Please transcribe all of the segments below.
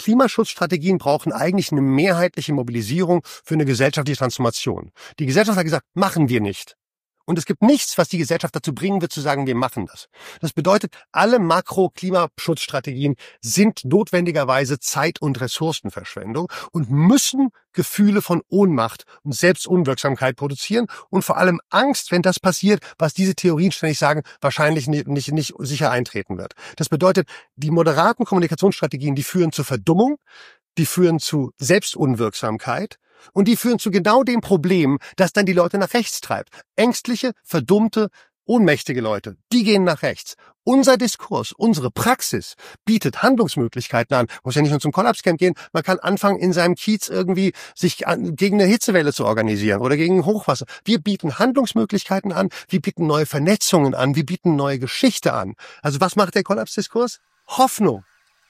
Klimaschutzstrategien brauchen eigentlich eine mehrheitliche Mobilisierung für eine gesellschaftliche Transformation. Die Gesellschaft hat gesagt, machen wir nicht. Und es gibt nichts, was die Gesellschaft dazu bringen wird, zu sagen, wir machen das. Das bedeutet, alle Makro-Klimaschutzstrategien sind notwendigerweise Zeit- und Ressourcenverschwendung und müssen Gefühle von Ohnmacht und Selbstunwirksamkeit produzieren und vor allem Angst, wenn das passiert, was diese Theorien ständig sagen, wahrscheinlich nicht sicher eintreten wird. Das bedeutet, die moderaten Kommunikationsstrategien, die führen zur Verdummung, die führen zu Selbstunwirksamkeit und die führen zu genau dem Problem, das dann die Leute nach rechts treibt. Ängstliche, verdummte, ohnmächtige Leute, die gehen nach rechts. Unser Diskurs, unsere Praxis bietet Handlungsmöglichkeiten an. Muss ja nicht nur zum Kollapscamp gehen, man kann anfangen, in seinem Kiez irgendwie sich gegen eine Hitzewelle zu organisieren oder gegen Hochwasser. Wir bieten Handlungsmöglichkeiten an, wir bieten neue Vernetzungen an, wir bieten neue Geschichte an. Also was macht der Kollapsdiskurs? Hoffnung.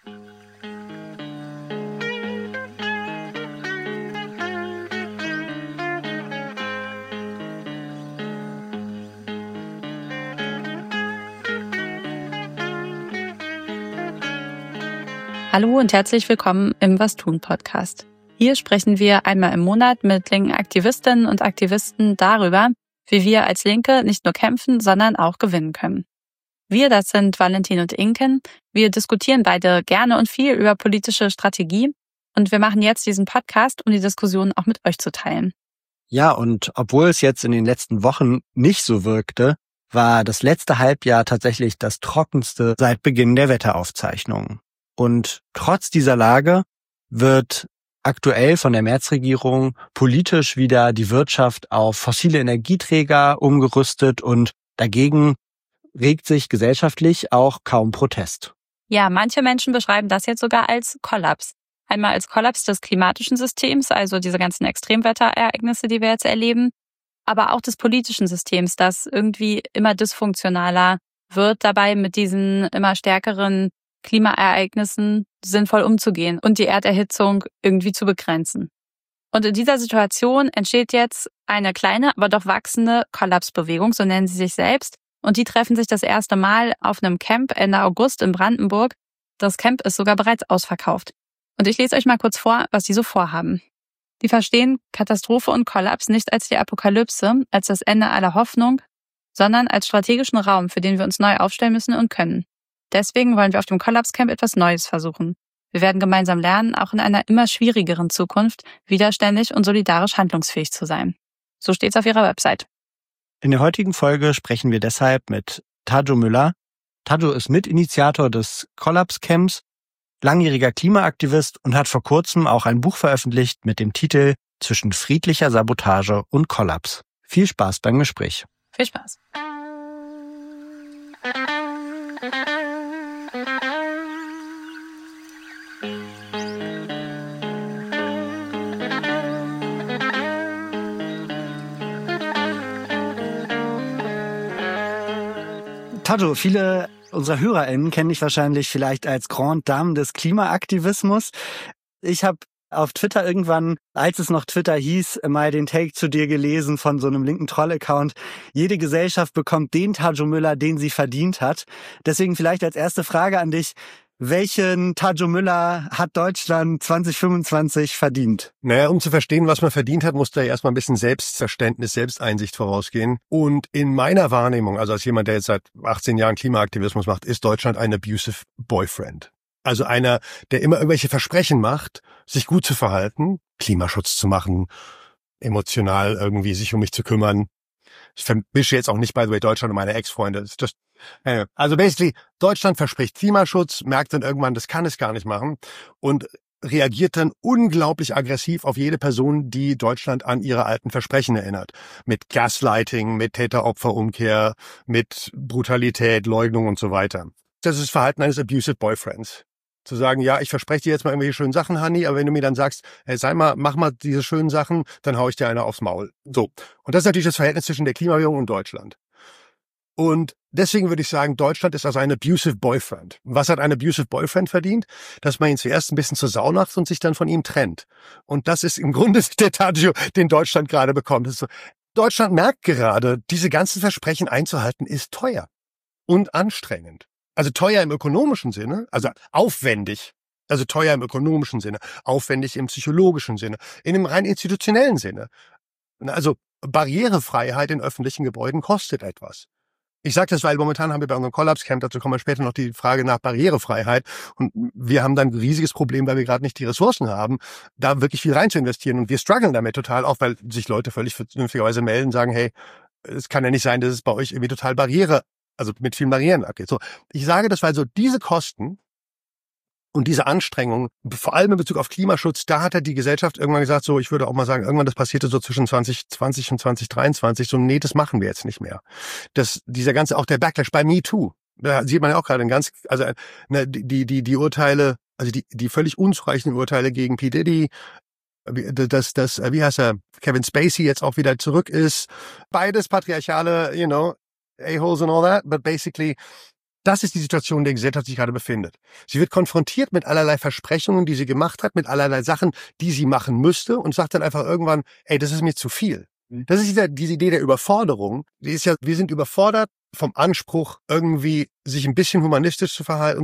Hallo und herzlich willkommen im Was tun Podcast. Hier sprechen wir einmal im Monat mit linken Aktivistinnen und Aktivisten darüber, wie wir als Linke nicht nur kämpfen, sondern auch gewinnen können. Wir, das sind Valentin und Inken. Wir diskutieren beide gerne und viel über politische Strategie und wir machen jetzt diesen Podcast, um die Diskussion auch mit euch zu teilen. Ja, und obwohl es jetzt in den letzten Wochen nicht so wirkte, war das letzte Halbjahr tatsächlich das trockenste seit Beginn der Wetteraufzeichnungen. Und trotz dieser Lage wird aktuell von der Merz-Regierung politisch wieder die Wirtschaft auf fossile Energieträger umgerüstet und dagegen regt sich gesellschaftlich auch kaum Protest. Ja, manche Menschen beschreiben das jetzt sogar als Kollaps. Einmal als Kollaps des klimatischen Systems, also diese ganzen Extremwetterereignisse, die wir jetzt erleben, aber auch des politischen Systems, das irgendwie immer dysfunktionaler wird, dabei mit diesen immer stärkeren Klimaereignissen sinnvoll umzugehen und die Erderhitzung irgendwie zu begrenzen. Und in dieser Situation entsteht jetzt eine kleine, aber doch wachsende Kollapsbewegung, so nennen sie sich selbst. Und die treffen sich das erste Mal auf einem Camp Ende August in Brandenburg. Das Camp ist sogar bereits ausverkauft. Und ich lese euch mal kurz vor, was die so vorhaben. Die verstehen Katastrophe und Kollaps nicht als die Apokalypse, als das Ende aller Hoffnung, sondern als strategischen Raum, für den wir uns neu aufstellen müssen und können. Deswegen wollen wir auf dem Kollapscamp etwas Neues versuchen. Wir werden gemeinsam lernen, auch in einer immer schwierigeren Zukunft widerständig und solidarisch handlungsfähig zu sein. So steht's auf ihrer Website. In der heutigen Folge sprechen wir deshalb mit Tajo Müller. Tajo ist Mitinitiator des Kollapscamps, langjähriger Klimaaktivist und hat vor kurzem auch ein Buch veröffentlicht mit dem Titel Zwischen friedlicher Sabotage und Kollaps. Viel Spaß beim Gespräch. Viel Spaß. Tajo, viele unserer HörerInnen kennen dich wahrscheinlich vielleicht als Grande Dame des Klimaaktivismus. Ich habe auf Twitter irgendwann, als es noch Twitter hieß, mal den Take zu dir gelesen von so einem linken Troll-Account. Jede Gesellschaft bekommt den Tajo Müller, den sie verdient hat. Deswegen vielleicht als erste Frage an dich: Welchen Tajo Müller hat Deutschland 2025 verdient? Naja, um zu verstehen, was man verdient hat, muss da erstmal ein bisschen Selbstverständnis, Selbsteinsicht vorausgehen. Und in meiner Wahrnehmung, also als jemand, der jetzt seit 18 Jahren Klimaaktivismus macht, ist Deutschland ein abusive boyfriend. Also einer, der immer irgendwelche Versprechen macht, sich gut zu verhalten, Klimaschutz zu machen, emotional irgendwie sich um mich zu kümmern. Ich vermische jetzt auch nicht, by the way, Deutschland und meine Ex-Freunde. Also basically, Deutschland verspricht Klimaschutz, merkt dann irgendwann, das kann es gar nicht machen und reagiert dann unglaublich aggressiv auf jede Person, die Deutschland an ihre alten Versprechen erinnert. Mit Gaslighting, mit Täter-Opfer-Umkehr, mit Brutalität, Leugnung und so weiter. Das ist das Verhalten eines abusive Boyfriends. Zu sagen, ja, ich verspreche dir jetzt mal irgendwelche schönen Sachen, Honey, aber wenn du mir dann sagst, hey, mach mal diese schönen Sachen, dann hau ich dir einer aufs Maul. So. Und das ist natürlich das Verhältnis zwischen der Klimabewegung und Deutschland. Und deswegen würde ich sagen, Deutschland ist also ein abusive boyfriend. Was hat ein abusive boyfriend verdient? Dass man ihn zuerst ein bisschen zur Sau macht und sich dann von ihm trennt. Und das ist im Grunde der Tajo, den Deutschland gerade bekommt. Das ist so, Deutschland merkt gerade, diese ganzen Versprechen einzuhalten ist teuer und anstrengend. Also teuer im ökonomischen Sinne, also aufwendig. Also teuer im ökonomischen Sinne, aufwendig im psychologischen Sinne, in dem rein institutionellen Sinne. Also Barrierefreiheit in öffentlichen Gebäuden kostet etwas. Ich sage das, weil momentan haben wir bei unserem Collapse-Camp, dazu kommen wir später noch, die Frage nach Barrierefreiheit. Und wir haben dann ein riesiges Problem, weil wir gerade nicht die Ressourcen haben, da wirklich viel rein zu investieren. Und wir strugglen damit total, auch weil sich Leute völlig vernünftigerweise melden und sagen, hey, es kann ja nicht sein, dass es bei euch irgendwie total also mit vielen Barrieren abgeht. So, ich sage das, weil so diese Kosten und diese Anstrengungen, vor allem in Bezug auf Klimaschutz, da hat die Gesellschaft irgendwann gesagt, so, ich würde auch mal sagen, irgendwann das passierte so zwischen 2020 und 2023, so, nee, das machen wir jetzt nicht mehr. Dieser ganze, auch der Backlash bei MeToo, da sieht man ja auch gerade die Urteile, also die völlig unzureichenden Urteile gegen P. Diddy, wie heißt er, Kevin Spacey jetzt auch wieder zurück ist, beides patriarchale, a-holes and all that, but basically, das ist die Situation, in der die Gesellschaft sich gerade befindet. Sie wird konfrontiert mit allerlei Versprechungen, die sie gemacht hat, mit allerlei Sachen, die sie machen müsste und sagt dann einfach irgendwann, ey, das ist mir zu viel. Das ist diese Idee der Überforderung. Die ist ja, wir sind überfordert vom Anspruch, irgendwie sich ein bisschen humanistisch zu verhalten,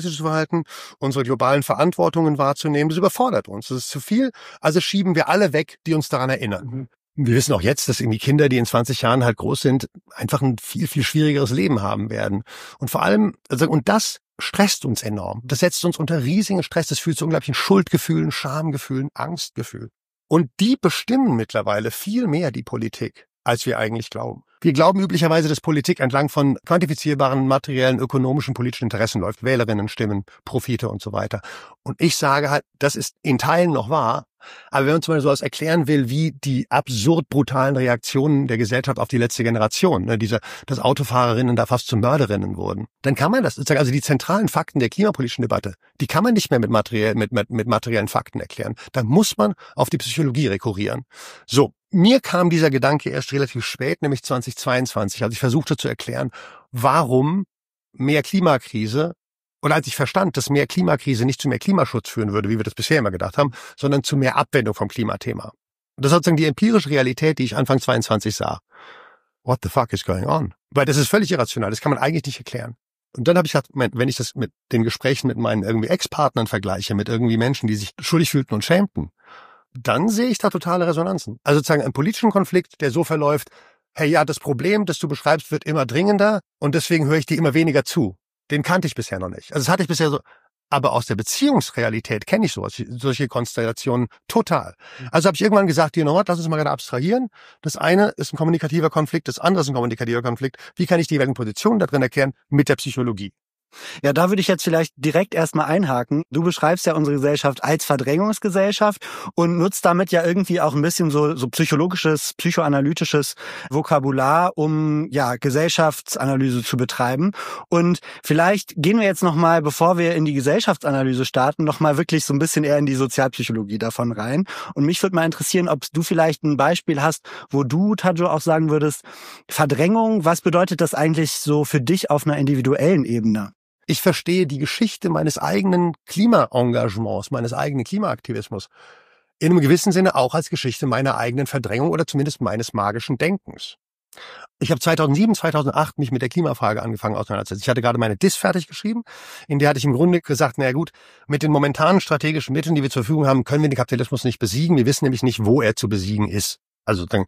unsere globalen Verantwortungen wahrzunehmen. Das überfordert uns. Das ist zu viel. Also schieben wir alle weg, die uns daran erinnern. Wir wissen auch jetzt, dass irgendwie Kinder, die in 20 Jahren halt groß sind, einfach ein viel, viel schwierigeres Leben haben werden. Und vor allem, und das stresst uns enorm. Das setzt uns unter riesigen Stress. Das führt zu unglaublichen Schuldgefühlen, Schamgefühlen, Angstgefühlen. Und die bestimmen mittlerweile viel mehr die Politik, als wir eigentlich glauben. Wir glauben üblicherweise, dass Politik entlang von quantifizierbaren materiellen, ökonomischen, politischen Interessen läuft. Wählerinnenstimmen, Profite und so weiter. Und ich sage halt, das ist in Teilen noch wahr. Aber wenn man zum Beispiel sowas erklären will, wie die absurd brutalen Reaktionen der Gesellschaft auf die letzte Generation, dass Autofahrerinnen da fast zu Mörderinnen wurden, dann kann man das sozusagen, also die zentralen Fakten der klimapolitischen Debatte, die kann man nicht mehr mit materiellen Fakten erklären. Da muss man auf die Psychologie rekurrieren. So, mir kam dieser Gedanke erst relativ spät, nämlich 2022, als ich versuchte zu erklären, warum mehr Klimakrise, oder als ich verstand, dass mehr Klimakrise nicht zu mehr Klimaschutz führen würde, wie wir das bisher immer gedacht haben, sondern zu mehr Abwendung vom Klimathema. Und das ist sozusagen die empirische Realität, die ich Anfang 22 sah. What the fuck is going on? Weil das ist völlig irrational, das kann man eigentlich nicht erklären. Und dann habe ich gedacht, wenn ich das mit den Gesprächen mit meinen irgendwie Ex-Partnern vergleiche, mit irgendwie Menschen, die sich schuldig fühlten und schämten, dann sehe ich da totale Resonanzen. Also sozusagen einen politischen Konflikt, der so verläuft, hey, ja, das Problem, das du beschreibst, wird immer dringender und deswegen höre ich dir immer weniger zu. Den kannte ich bisher noch nicht. Also das hatte ich bisher so, aber aus der Beziehungsrealität kenne ich solche Konstellationen total. Also habe ich irgendwann gesagt, lass uns mal gerade abstrahieren. Das eine ist ein kommunikativer Konflikt, das andere ist ein kommunikativer Konflikt. Wie kann ich die jeweiligen Positionen da drin erklären? Mit der Psychologie. Ja, da würde ich jetzt vielleicht direkt erstmal einhaken. Du beschreibst ja unsere Gesellschaft als Verdrängungsgesellschaft und nutzt damit ja irgendwie auch ein bisschen so psychologisches, psychoanalytisches Vokabular, um ja Gesellschaftsanalyse zu betreiben. Und vielleicht gehen wir jetzt nochmal, bevor wir in die Gesellschaftsanalyse starten, nochmal wirklich so ein bisschen eher in die Sozialpsychologie davon rein. Und mich würde mal interessieren, ob du vielleicht ein Beispiel hast, wo du, Tadjo, auch sagen würdest, Verdrängung, was bedeutet das eigentlich so für dich auf einer individuellen Ebene? Ich verstehe die Geschichte meines eigenen Klimaengagements, meines eigenen Klimaaktivismus in einem gewissen Sinne auch als Geschichte meiner eigenen Verdrängung oder zumindest meines magischen Denkens. Ich habe 2007, 2008 mich mit der Klimafrage angefangen auseinanderzusetzen. Ich hatte gerade meine Diss fertig geschrieben, in der hatte ich im Grunde gesagt, naja gut, mit den momentanen strategischen Mitteln, die wir zur Verfügung haben, können wir den Kapitalismus nicht besiegen. Wir wissen nämlich nicht, wo er zu besiegen ist. Also dann,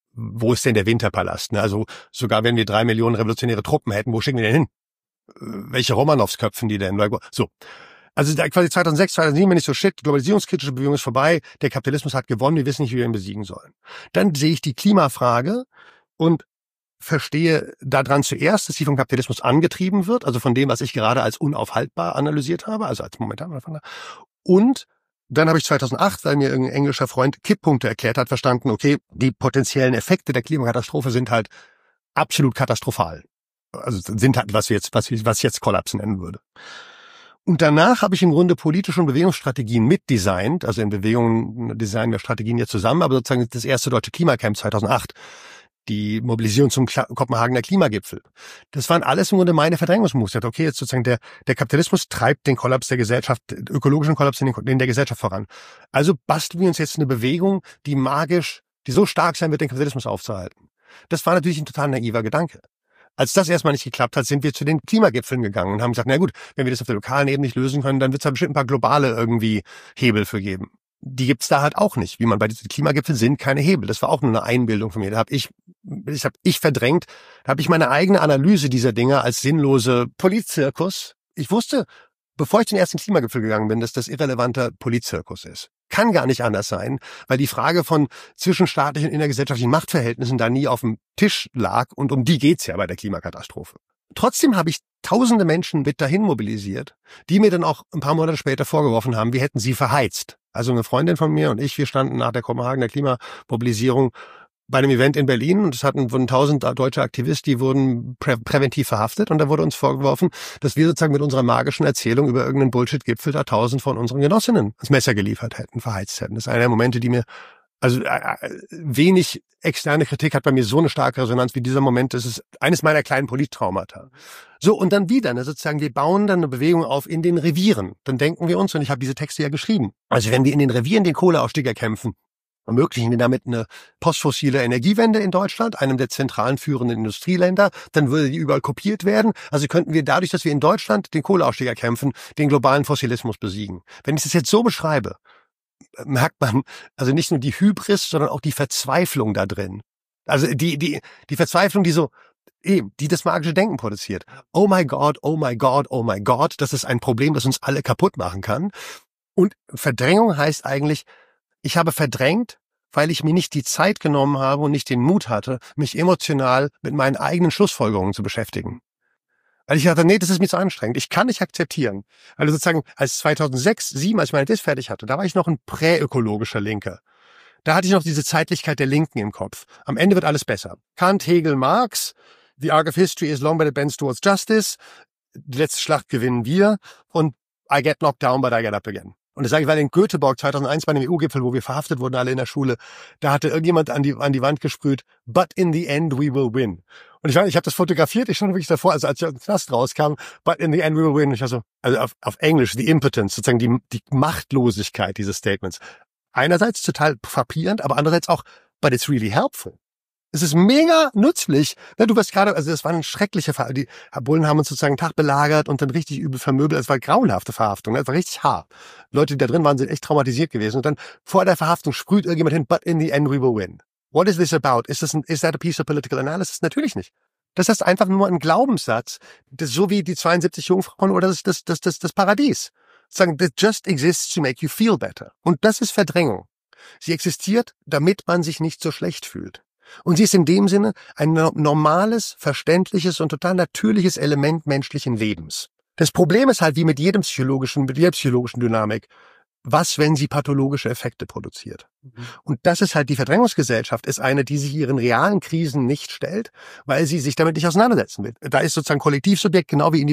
wo ist denn der Winterpalast? Also sogar wenn wir 3 Millionen revolutionäre Truppen hätten, wo schicken wir denn hin? Welche Romanows köpfen die denn? So. Also quasi 2006, 2007 bin ich so, globalisierungskritische Bewegung ist vorbei, der Kapitalismus hat gewonnen, wir wissen nicht, wie wir ihn besiegen sollen. Dann sehe ich die Klimafrage und verstehe daran zuerst, dass sie vom Kapitalismus angetrieben wird, also von dem, was ich gerade als unaufhaltbar analysiert habe, also als momentan. Und dann habe ich 2008, weil mir irgendein englischer Freund Kipppunkte erklärt hat, verstanden, okay, die potenziellen Effekte der Klimakatastrophe sind halt absolut katastrophal. Also sind halt, was ich jetzt Kollaps nennen würde. Und danach habe ich im Grunde politische und Bewegungsstrategien mitdesignt, also in Bewegungen designen wir Strategien jetzt zusammen, aber sozusagen das erste deutsche Klimacamp 2008, die Mobilisierung zum Kopenhagener Klimagipfel. Das waren alles im Grunde meine Verdrängungsmoves. Okay, jetzt sozusagen der Kapitalismus treibt den Kollaps der Gesellschaft, den ökologischen Kollaps in der Gesellschaft voran. Also basteln wir uns jetzt eine Bewegung, die so stark sein wird, den Kapitalismus aufzuhalten. Das war natürlich ein total naiver Gedanke. Als das erstmal nicht geklappt hat, sind wir zu den Klimagipfeln gegangen und haben gesagt, na gut, wenn wir das auf der lokalen Ebene nicht lösen können, dann wird es da bestimmt ein paar globale irgendwie Hebel für geben. Die gibt's da halt auch nicht. Wie man bei diesen Klimagipfeln sind keine Hebel. Das war auch nur eine Einbildung von mir. Da habe ich verdrängt, da habe ich meine eigene Analyse dieser Dinge als sinnlose Politzirkus. Ich wusste, bevor ich zum ersten Klimagipfel gegangen bin, dass das irrelevanter Politzirkus ist. Kann gar nicht anders sein, weil die Frage von zwischenstaatlichen und innergesellschaftlichen Machtverhältnissen da nie auf dem Tisch lag und um die geht's ja bei der Klimakatastrophe. Trotzdem habe ich tausende Menschen mit dahin mobilisiert, die mir dann auch ein paar Monate später vorgeworfen haben, wir hätten sie verheizt. Also eine Freundin von mir und ich, wir standen nach der Kopenhagener Klimamobilisierung bei einem Event in Berlin und es wurden 1000 deutsche Aktivisten, die wurden präventiv verhaftet und da wurde uns vorgeworfen, dass wir sozusagen mit unserer magischen Erzählung über irgendeinen Bullshit-Gipfel da 1000 von unseren Genossinnen das Messer geliefert hätten, verheizt hätten. Das ist einer der Momente, die mir, also wenig externe Kritik hat bei mir so eine starke Resonanz wie dieser Moment. Das ist eines meiner kleinen Polittraumata. So, und dann wieder, ne, sozusagen, wir bauen dann eine Bewegung auf in den Revieren. Dann denken wir uns, und ich habe diese Texte ja geschrieben, also wenn wir in den Revieren den Kohleausstieg erkämpfen, ermöglichen wir damit eine postfossile Energiewende in Deutschland, einem der zentralen führenden Industrieländer, dann würde die überall kopiert werden. Also könnten wir dadurch, dass wir in Deutschland den Kohleausstieg erkämpfen, den globalen Fossilismus besiegen. Wenn ich das jetzt so beschreibe, merkt man also nicht nur die Hybris, sondern auch die Verzweiflung da drin. Also die Verzweiflung, die das magische Denken produziert. Oh my God, oh my God, oh my God, das ist ein Problem, das uns alle kaputt machen kann. Und Verdrängung heißt eigentlich, ich habe verdrängt, weil ich mir nicht die Zeit genommen habe und nicht den Mut hatte, mich emotional mit meinen eigenen Schlussfolgerungen zu beschäftigen. Weil ich dachte, nee, das ist mir zu anstrengend. Ich kann nicht akzeptieren. Also sozusagen, als 2006, 2007, als ich meine Diss fertig hatte, da war ich noch ein präökologischer Linker. Da hatte ich noch diese Zeitlichkeit der Linken im Kopf. Am Ende wird alles besser. Kant, Hegel, Marx, the arc of history is long but it bends towards justice. Die letzte Schlacht gewinnen wir und I get knocked down, but I get up again. Und das sage ich, weil in Göteborg 2001 bei dem EU-Gipfel, wo wir verhaftet wurden, alle in der Schule, da hatte irgendjemand an die Wand gesprüht, but in the end we will win. Und ich habe das fotografiert, ich stand wirklich davor, also als ich aus dem Knast rauskam, but in the end we will win. Ich war so, also auf Englisch, the impotence, sozusagen die Machtlosigkeit dieses Statements. Einerseits total frappierend, aber andererseits auch, but it's really helpful. Es ist mega nützlich. Du warst gerade, also das war eine schreckliche Verhaftung. Die Bullen haben uns sozusagen einen Tag belagert und dann richtig übel vermöbelt. Es war grauenhafte Verhaftung. Es war richtig hart. Leute, die da drin waren, sind echt traumatisiert gewesen. Und dann vor der Verhaftung sprüht irgendjemand hin, but in the end we will win. What is this about? Is that a piece of political analysis? Natürlich nicht. Das ist einfach nur ein Glaubenssatz. Das ist so wie die 72 Jungfrauen oder das Paradies. Sagen, that just exists to make you feel better. Und das ist Verdrängung. Sie existiert, damit man sich nicht so schlecht fühlt. Und sie ist in dem Sinne ein normales, verständliches und total natürliches Element menschlichen Lebens. Das Problem ist halt, wie mit jeder psychologischen Dynamik, was, wenn sie pathologische Effekte produziert. Und das ist halt, die Verdrängungsgesellschaft ist eine, die sich ihren realen Krisen nicht stellt, weil sie sich damit nicht auseinandersetzen will. Da ist sozusagen Kollektivsubjekt genau wie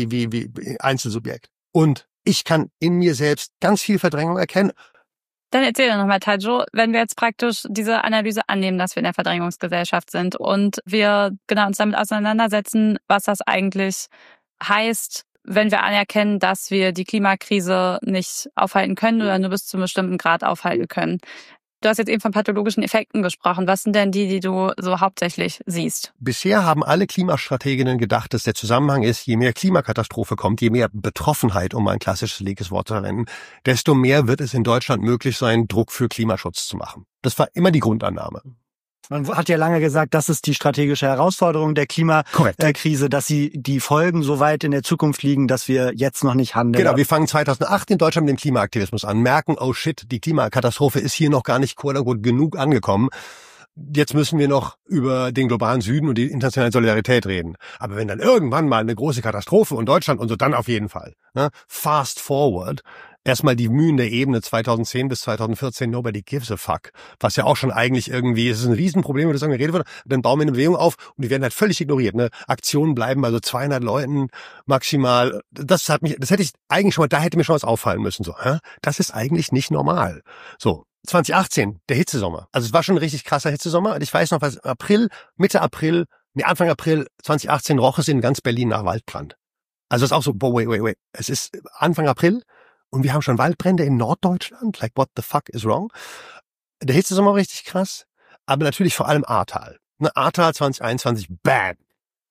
wie Einzelsubjekt. Und ich kann in mir selbst ganz viel Verdrängung erkennen. Dann erzähl doch nochmal, Tajo, wenn wir jetzt praktisch diese Analyse annehmen, dass wir in der Verdrängungsgesellschaft sind und wir uns damit auseinandersetzen, was das eigentlich heißt, wenn wir anerkennen, dass wir die Klimakrise nicht aufhalten können oder nur bis zu einem bestimmten Grad aufhalten können. Du hast jetzt eben von pathologischen Effekten gesprochen. Was sind denn die du so hauptsächlich siehst? Bisher haben alle Klimastrateginnen gedacht, dass der Zusammenhang ist, je mehr Klimakatastrophe kommt, je mehr Betroffenheit, um ein klassisches linkes Wort zu verwenden, desto mehr wird es in Deutschland möglich sein, Druck für Klimaschutz zu machen. Das war immer die Grundannahme. Man hat ja lange gesagt, das ist die strategische Herausforderung der Klimakrise, dass die Folgen so weit in der Zukunft liegen, dass wir jetzt noch nicht handeln. Genau, wir fangen 2008 in Deutschland mit dem Klimaaktivismus an, merken, oh shit, die Klimakatastrophe ist hier noch gar nicht genug angekommen. Jetzt müssen wir noch über den globalen Süden und die internationale Solidarität reden. Aber wenn dann irgendwann mal eine große Katastrophe und Deutschland und so, dann auf jeden Fall. Ne? Fast forward. Erstmal die Mühen der Ebene 2010 bis 2014, nobody gives a fuck. Was ja auch schon eigentlich irgendwie, es ist ein Riesenproblem, über das lange geredet wird. Dann bauen wir eine Bewegung auf und die werden halt völlig ignoriert. Ne? Aktionen bleiben bei so 200 Leuten maximal. Das hätte ich eigentlich schon mal, da hätte mir schon was auffallen müssen. So, das ist eigentlich nicht normal. So, 2018, der Hitzesommer. Also es war schon ein richtig krasser Hitzesommer. Und ich weiß noch, was Anfang April 2018 roch es in ganz Berlin nach Waldbrand. Also es ist auch so, wait. Es ist Anfang April. Und wir haben schon Waldbrände in Norddeutschland. Like, what the fuck is wrong? Der Hitzesommer richtig krass. Aber natürlich vor allem Ahrtal. Ahrtal 2021, bam.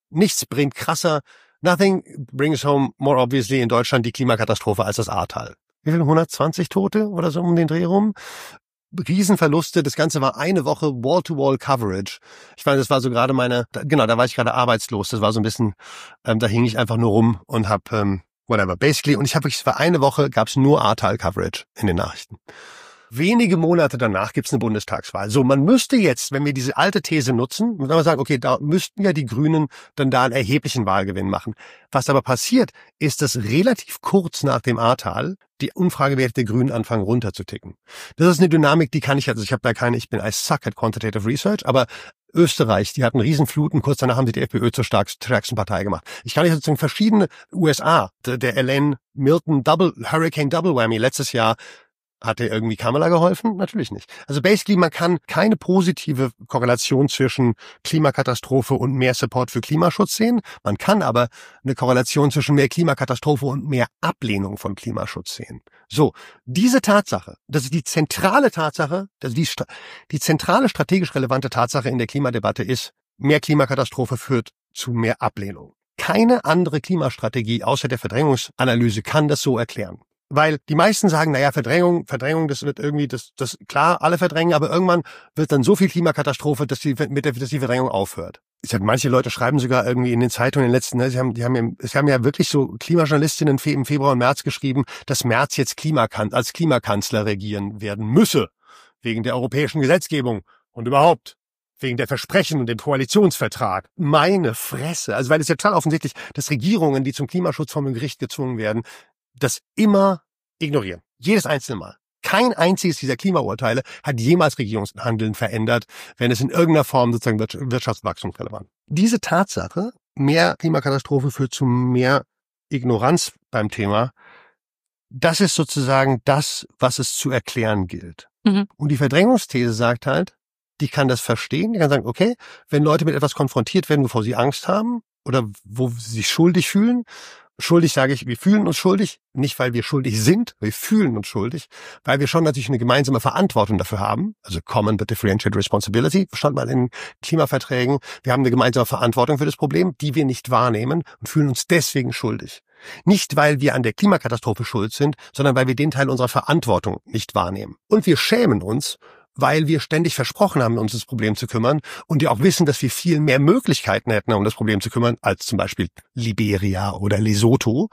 Nichts bringt krasser, nothing brings home more obviously in Deutschland die Klimakatastrophe als das Ahrtal. Wie viel? 120 Tote oder so um den Dreh rum? Riesenverluste, das Ganze war eine Woche Wall-to-Wall-Coverage. Ich meine, das war so gerade da war ich gerade arbeitslos, das war so ein bisschen, da hing ich einfach nur rum und hab, whatever, basically, und ich habe wirklich, für eine Woche gab's nur Ahrtal-Coverage in den Nachrichten. Wenige Monate danach gibt's eine Bundestagswahl. So, man müsste jetzt, wenn wir diese alte These nutzen, wenn wir sagen, okay, da müssten ja die Grünen dann da einen erheblichen Wahlgewinn machen. Was aber passiert, ist, dass relativ kurz nach dem Ahrtal die Umfragewerte der Grünen anfangen runterzuticken. Das ist eine Dynamik, die kann ich, also ich bin I suck at quantitative research, aber Österreich, die hatten Riesenfluten, kurz danach haben sie die FPÖ zur stärksten Partei gemacht. Ich kann nicht sozusagen verschiedene USA, der Elaine Milton Hurricane Double Whammy letztes Jahr, hat dir irgendwie Kamala geholfen? Natürlich nicht. Also basically, man kann keine positive Korrelation zwischen Klimakatastrophe und mehr Support für Klimaschutz sehen. Man kann aber eine Korrelation zwischen mehr Klimakatastrophe und mehr Ablehnung von Klimaschutz sehen. So, diese Tatsache, das ist die zentrale Tatsache, also die zentrale strategisch relevante Tatsache in der Klimadebatte ist, mehr Klimakatastrophe führt zu mehr Ablehnung. Keine andere Klimastrategie außer der Verdrängungsanalyse kann das so erklären. Weil die meisten sagen, naja, Verdrängung, das wird irgendwie, das klar, alle verdrängen, aber irgendwann wird dann so viel Klimakatastrophe, dass die Verdrängung aufhört. Manche Leute schreiben sogar irgendwie in den Zeitungen in den letzten, es haben ja wirklich so Klimajournalistinnen im Februar und März geschrieben, dass Merz jetzt als Klimakanzler regieren werden müsse, wegen der europäischen Gesetzgebung und überhaupt wegen der Versprechen und dem Koalitionsvertrag. Meine Fresse. Also weil es ja total offensichtlich, dass Regierungen, die zum Klimaschutz vom Gericht gezwungen werden, das immer ignorieren. Jedes einzelne Mal. Kein einziges dieser Klimaurteile hat jemals Regierungshandeln verändert, wenn es in irgendeiner Form sozusagen Wirtschaftswachstum relevant. Diese Tatsache, mehr Klimakatastrophe führt zu mehr Ignoranz beim Thema, das ist sozusagen das, was es zu erklären gilt. Mhm. Und die Verdrängungsthese sagt halt, die kann das verstehen, die kann sagen, okay, wenn Leute mit etwas konfrontiert werden, wovor sie Angst haben oder wo sie sich schuldig fühlen, schuldig sage ich, wir fühlen uns schuldig, nicht weil wir schuldig sind, wir fühlen uns schuldig, weil wir schon natürlich eine gemeinsame Verantwortung dafür haben, also Common but Differentiated Responsibility, stand mal in Klimaverträgen, wir haben eine gemeinsame Verantwortung für das Problem, die wir nicht wahrnehmen und fühlen uns deswegen schuldig. Nicht, weil wir an der Klimakatastrophe schuld sind, sondern weil wir den Teil unserer Verantwortung nicht wahrnehmen. Und wir schämen uns, weil wir ständig versprochen haben, uns das Problem zu kümmern und ja auch wissen, dass wir viel mehr Möglichkeiten hätten, um das Problem zu kümmern, als zum Beispiel Liberia oder Lesotho.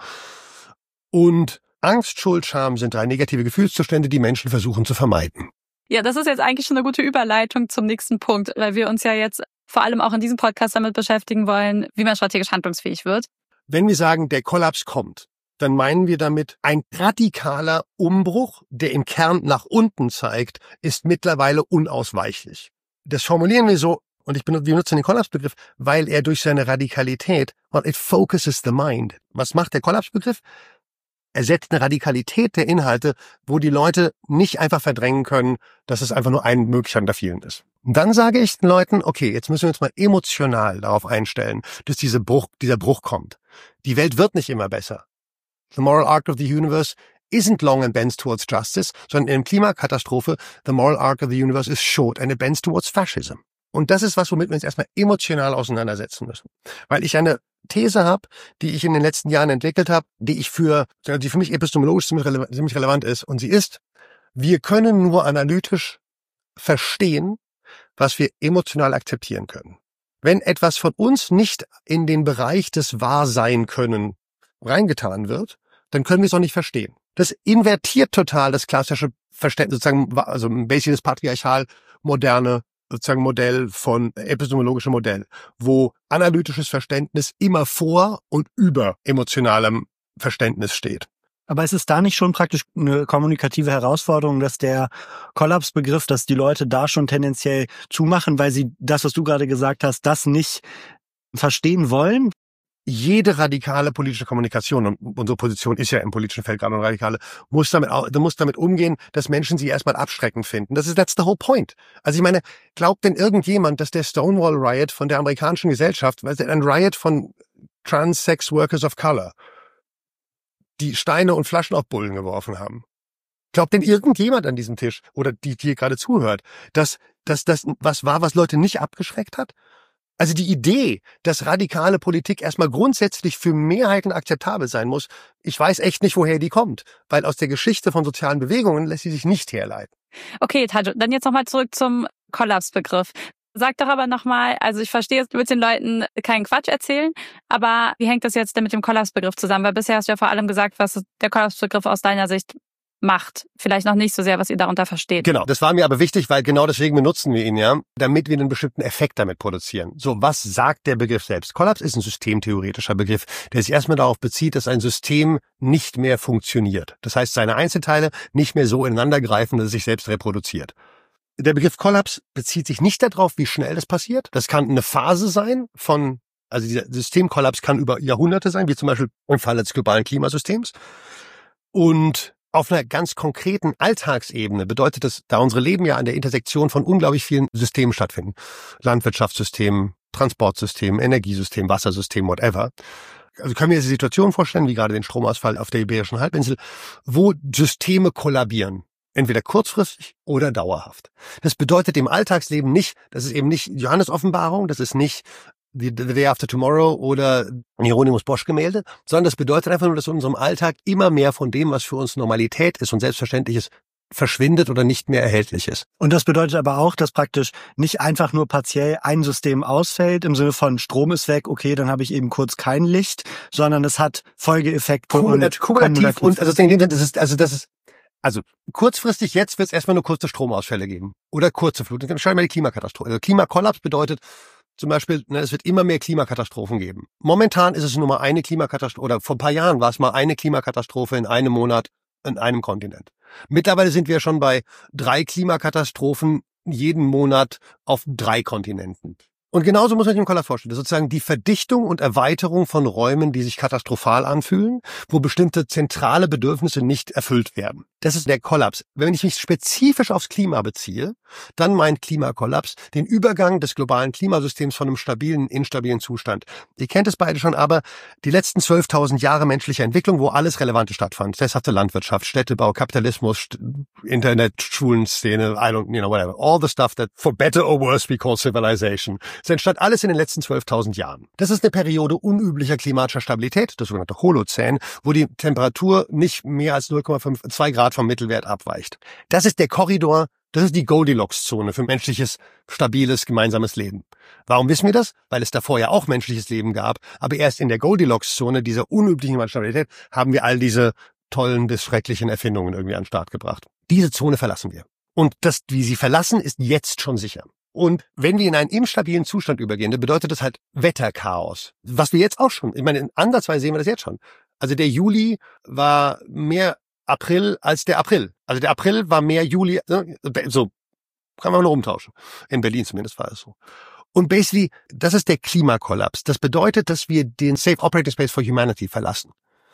Und Angst, Schuld, Scham sind 3 negative Gefühlszustände, die Menschen versuchen zu vermeiden. Ja, das ist jetzt eigentlich schon eine gute Überleitung zum nächsten Punkt, weil wir uns ja jetzt vor allem auch in diesem Podcast damit beschäftigen wollen, wie man strategisch handlungsfähig wird. Wenn wir sagen, der Kollaps kommt, dann meinen wir damit, ein radikaler Umbruch, der im Kern nach unten zeigt, ist mittlerweile unausweichlich. Das formulieren wir so, und wir benutzen den Kollapsbegriff, weil er durch seine Radikalität, it focuses the mind. Was macht der Kollapsbegriff? Er setzt eine Radikalität der Inhalte, wo die Leute nicht einfach verdrängen können, dass es einfach nur ein Möglichkeit unter vielen ist. Und dann sage ich den Leuten, okay, jetzt müssen wir uns mal emotional darauf einstellen, dass dieser Bruch kommt. Die Welt wird nicht immer besser. The moral arc of the universe isn't long and bends towards justice, sondern in der Klimakatastrophe, the moral arc of the universe is short and it bends towards fascism. Und das ist was, womit wir uns erstmal emotional auseinandersetzen müssen. Weil ich eine These habe, die ich in den letzten Jahren entwickelt habe, die für mich epistemologisch ziemlich relevant ist. Und sie ist, wir können nur analytisch verstehen, was wir emotional akzeptieren können. Wenn etwas von uns nicht in den Bereich des Wahrsein können reingetan wird, dann können wir es auch nicht verstehen. Das invertiert total das klassische Verständnis, sozusagen, also ein basisches patriarchal moderne sozusagen Modell von epistemologischem Modell, wo analytisches Verständnis immer vor und über emotionalem Verständnis steht. Aber ist es da nicht schon praktisch eine kommunikative Herausforderung, dass der Kollapsbegriff, dass die Leute da schon tendenziell zumachen, weil sie das, was du gerade gesagt hast, das nicht verstehen wollen? Jede radikale politische Kommunikation, und unsere Position ist ja im politischen Feld gerade eine radikale, muss damit umgehen, dass Menschen sie erstmal abschreckend finden. That's the whole point. Also ich meine, glaubt denn irgendjemand, dass der Stonewall Riot von der amerikanischen Gesellschaft, ein Riot von Trans-Sex Workers of Color, die Steine und Flaschen auf Bullen geworfen haben? Glaubt denn irgendjemand an diesem Tisch oder die hier gerade zuhört, dass das was war, was Leute nicht abgeschreckt hat? Also die Idee, dass radikale Politik erstmal grundsätzlich für Mehrheiten akzeptabel sein muss, ich weiß echt nicht, woher die kommt. Weil aus der Geschichte von sozialen Bewegungen lässt sie sich nicht herleiten. Okay, Tajo, dann jetzt nochmal zurück zum Kollapsbegriff. Sag doch aber nochmal, also ich verstehe, du willst den Leuten keinen Quatsch erzählen, aber wie hängt das jetzt denn mit dem Kollapsbegriff zusammen? Weil bisher hast du ja vor allem gesagt, was der Kollapsbegriff aus deiner Sicht macht. Vielleicht noch nicht so sehr, was ihr darunter versteht. Genau, das war mir aber wichtig, weil genau deswegen benutzen wir ihn ja, damit wir einen bestimmten Effekt damit produzieren. So, was sagt der Begriff selbst? Kollaps ist ein systemtheoretischer Begriff, der sich erstmal darauf bezieht, dass ein System nicht mehr funktioniert. Das heißt, seine Einzelteile nicht mehr so ineinander greifen, dass es sich selbst reproduziert. Der Begriff Kollaps bezieht sich nicht darauf, wie schnell das passiert. Das kann eine Phase sein also dieser Systemkollaps kann über Jahrhunderte sein, wie zum Beispiel im Falle des globalen Klimasystems. Und auf einer ganz konkreten Alltagsebene bedeutet das, da unsere Leben ja an der Intersektion von unglaublich vielen Systemen stattfinden, Landwirtschaftssystemen, Transportsystemen, Energiesystemen, Wassersystemen, whatever. Also können wir uns die Situation vorstellen, wie gerade den Stromausfall auf der Iberischen Halbinsel, wo Systeme kollabieren. Entweder kurzfristig oder dauerhaft. Das bedeutet im Alltagsleben nicht, das ist eben nicht Johannes Offenbarung, das ist nicht The Day After Tomorrow oder Hieronymus Bosch Gemälde, sondern das bedeutet einfach nur, dass in unserem Alltag immer mehr von dem, was für uns Normalität ist und selbstverständlich ist, verschwindet oder nicht mehr erhältlich ist. Und das bedeutet aber auch, dass praktisch nicht einfach nur partiell ein System ausfällt, im Sinne von Strom ist weg, okay, dann habe ich eben kurz kein Licht, sondern es hat Folgeeffekte. Kumulativ und also kurzfristig jetzt wird es erstmal nur kurze Stromausfälle geben oder kurze Fluten. Dann schreiben wir die Klimakatastrophe. Also Klimakollaps bedeutet zum Beispiel, es wird immer mehr Klimakatastrophen geben. Momentan ist es nur mal eine Klimakatastrophe, oder vor ein paar Jahren war es mal eine Klimakatastrophe in einem Monat in einem Kontinent. Mittlerweile sind wir schon bei 3 Klimakatastrophen jeden Monat auf 3 Kontinenten. Und genauso muss man sich den Kollaps vorstellen. Das ist sozusagen die Verdichtung und Erweiterung von Räumen, die sich katastrophal anfühlen, wo bestimmte zentrale Bedürfnisse nicht erfüllt werden. Das ist der Kollaps. Wenn ich mich spezifisch aufs Klima beziehe, dann meint Klimakollaps den Übergang des globalen Klimasystems von einem stabilen, instabilen Zustand. Ihr kennt es beide schon, aber die letzten 12.000 Jahre menschlicher Entwicklung, wo alles Relevante stattfand. Sesshafte Landwirtschaft, Städtebau, Kapitalismus, Internet, Schulenszene, whatever. All the stuff that for better or worse we call civilization. Es entstand alles in den letzten 12.000 Jahren. Das ist eine Periode unüblicher klimatischer Stabilität, das sogenannte Holozän, wo die Temperatur nicht mehr als 0,2 Grad vom Mittelwert abweicht. Das ist der Korridor, das ist die Goldilocks-Zone für menschliches, stabiles, gemeinsames Leben. Warum wissen wir das? Weil es davor ja auch menschliches Leben gab, aber erst in der Goldilocks-Zone, dieser unüblichen Stabilität, haben wir all diese tollen bis schrecklichen Erfindungen irgendwie an den Start gebracht. Diese Zone verlassen wir. Und das, wie sie verlassen, ist jetzt schon sicher. Und wenn wir in einen instabilen Zustand übergehen, dann bedeutet das halt Wetterchaos. Was wir jetzt auch schon, ich meine, ansatzweise sehen wir das jetzt schon. Also der Juli war mehr April als der April. Also der April war mehr Juli, so kann man nur umtauschen. In Berlin zumindest war es so. Und basically, das ist der Klimakollaps. Das bedeutet, dass wir den Safe Operating Space for Humanity verlassen.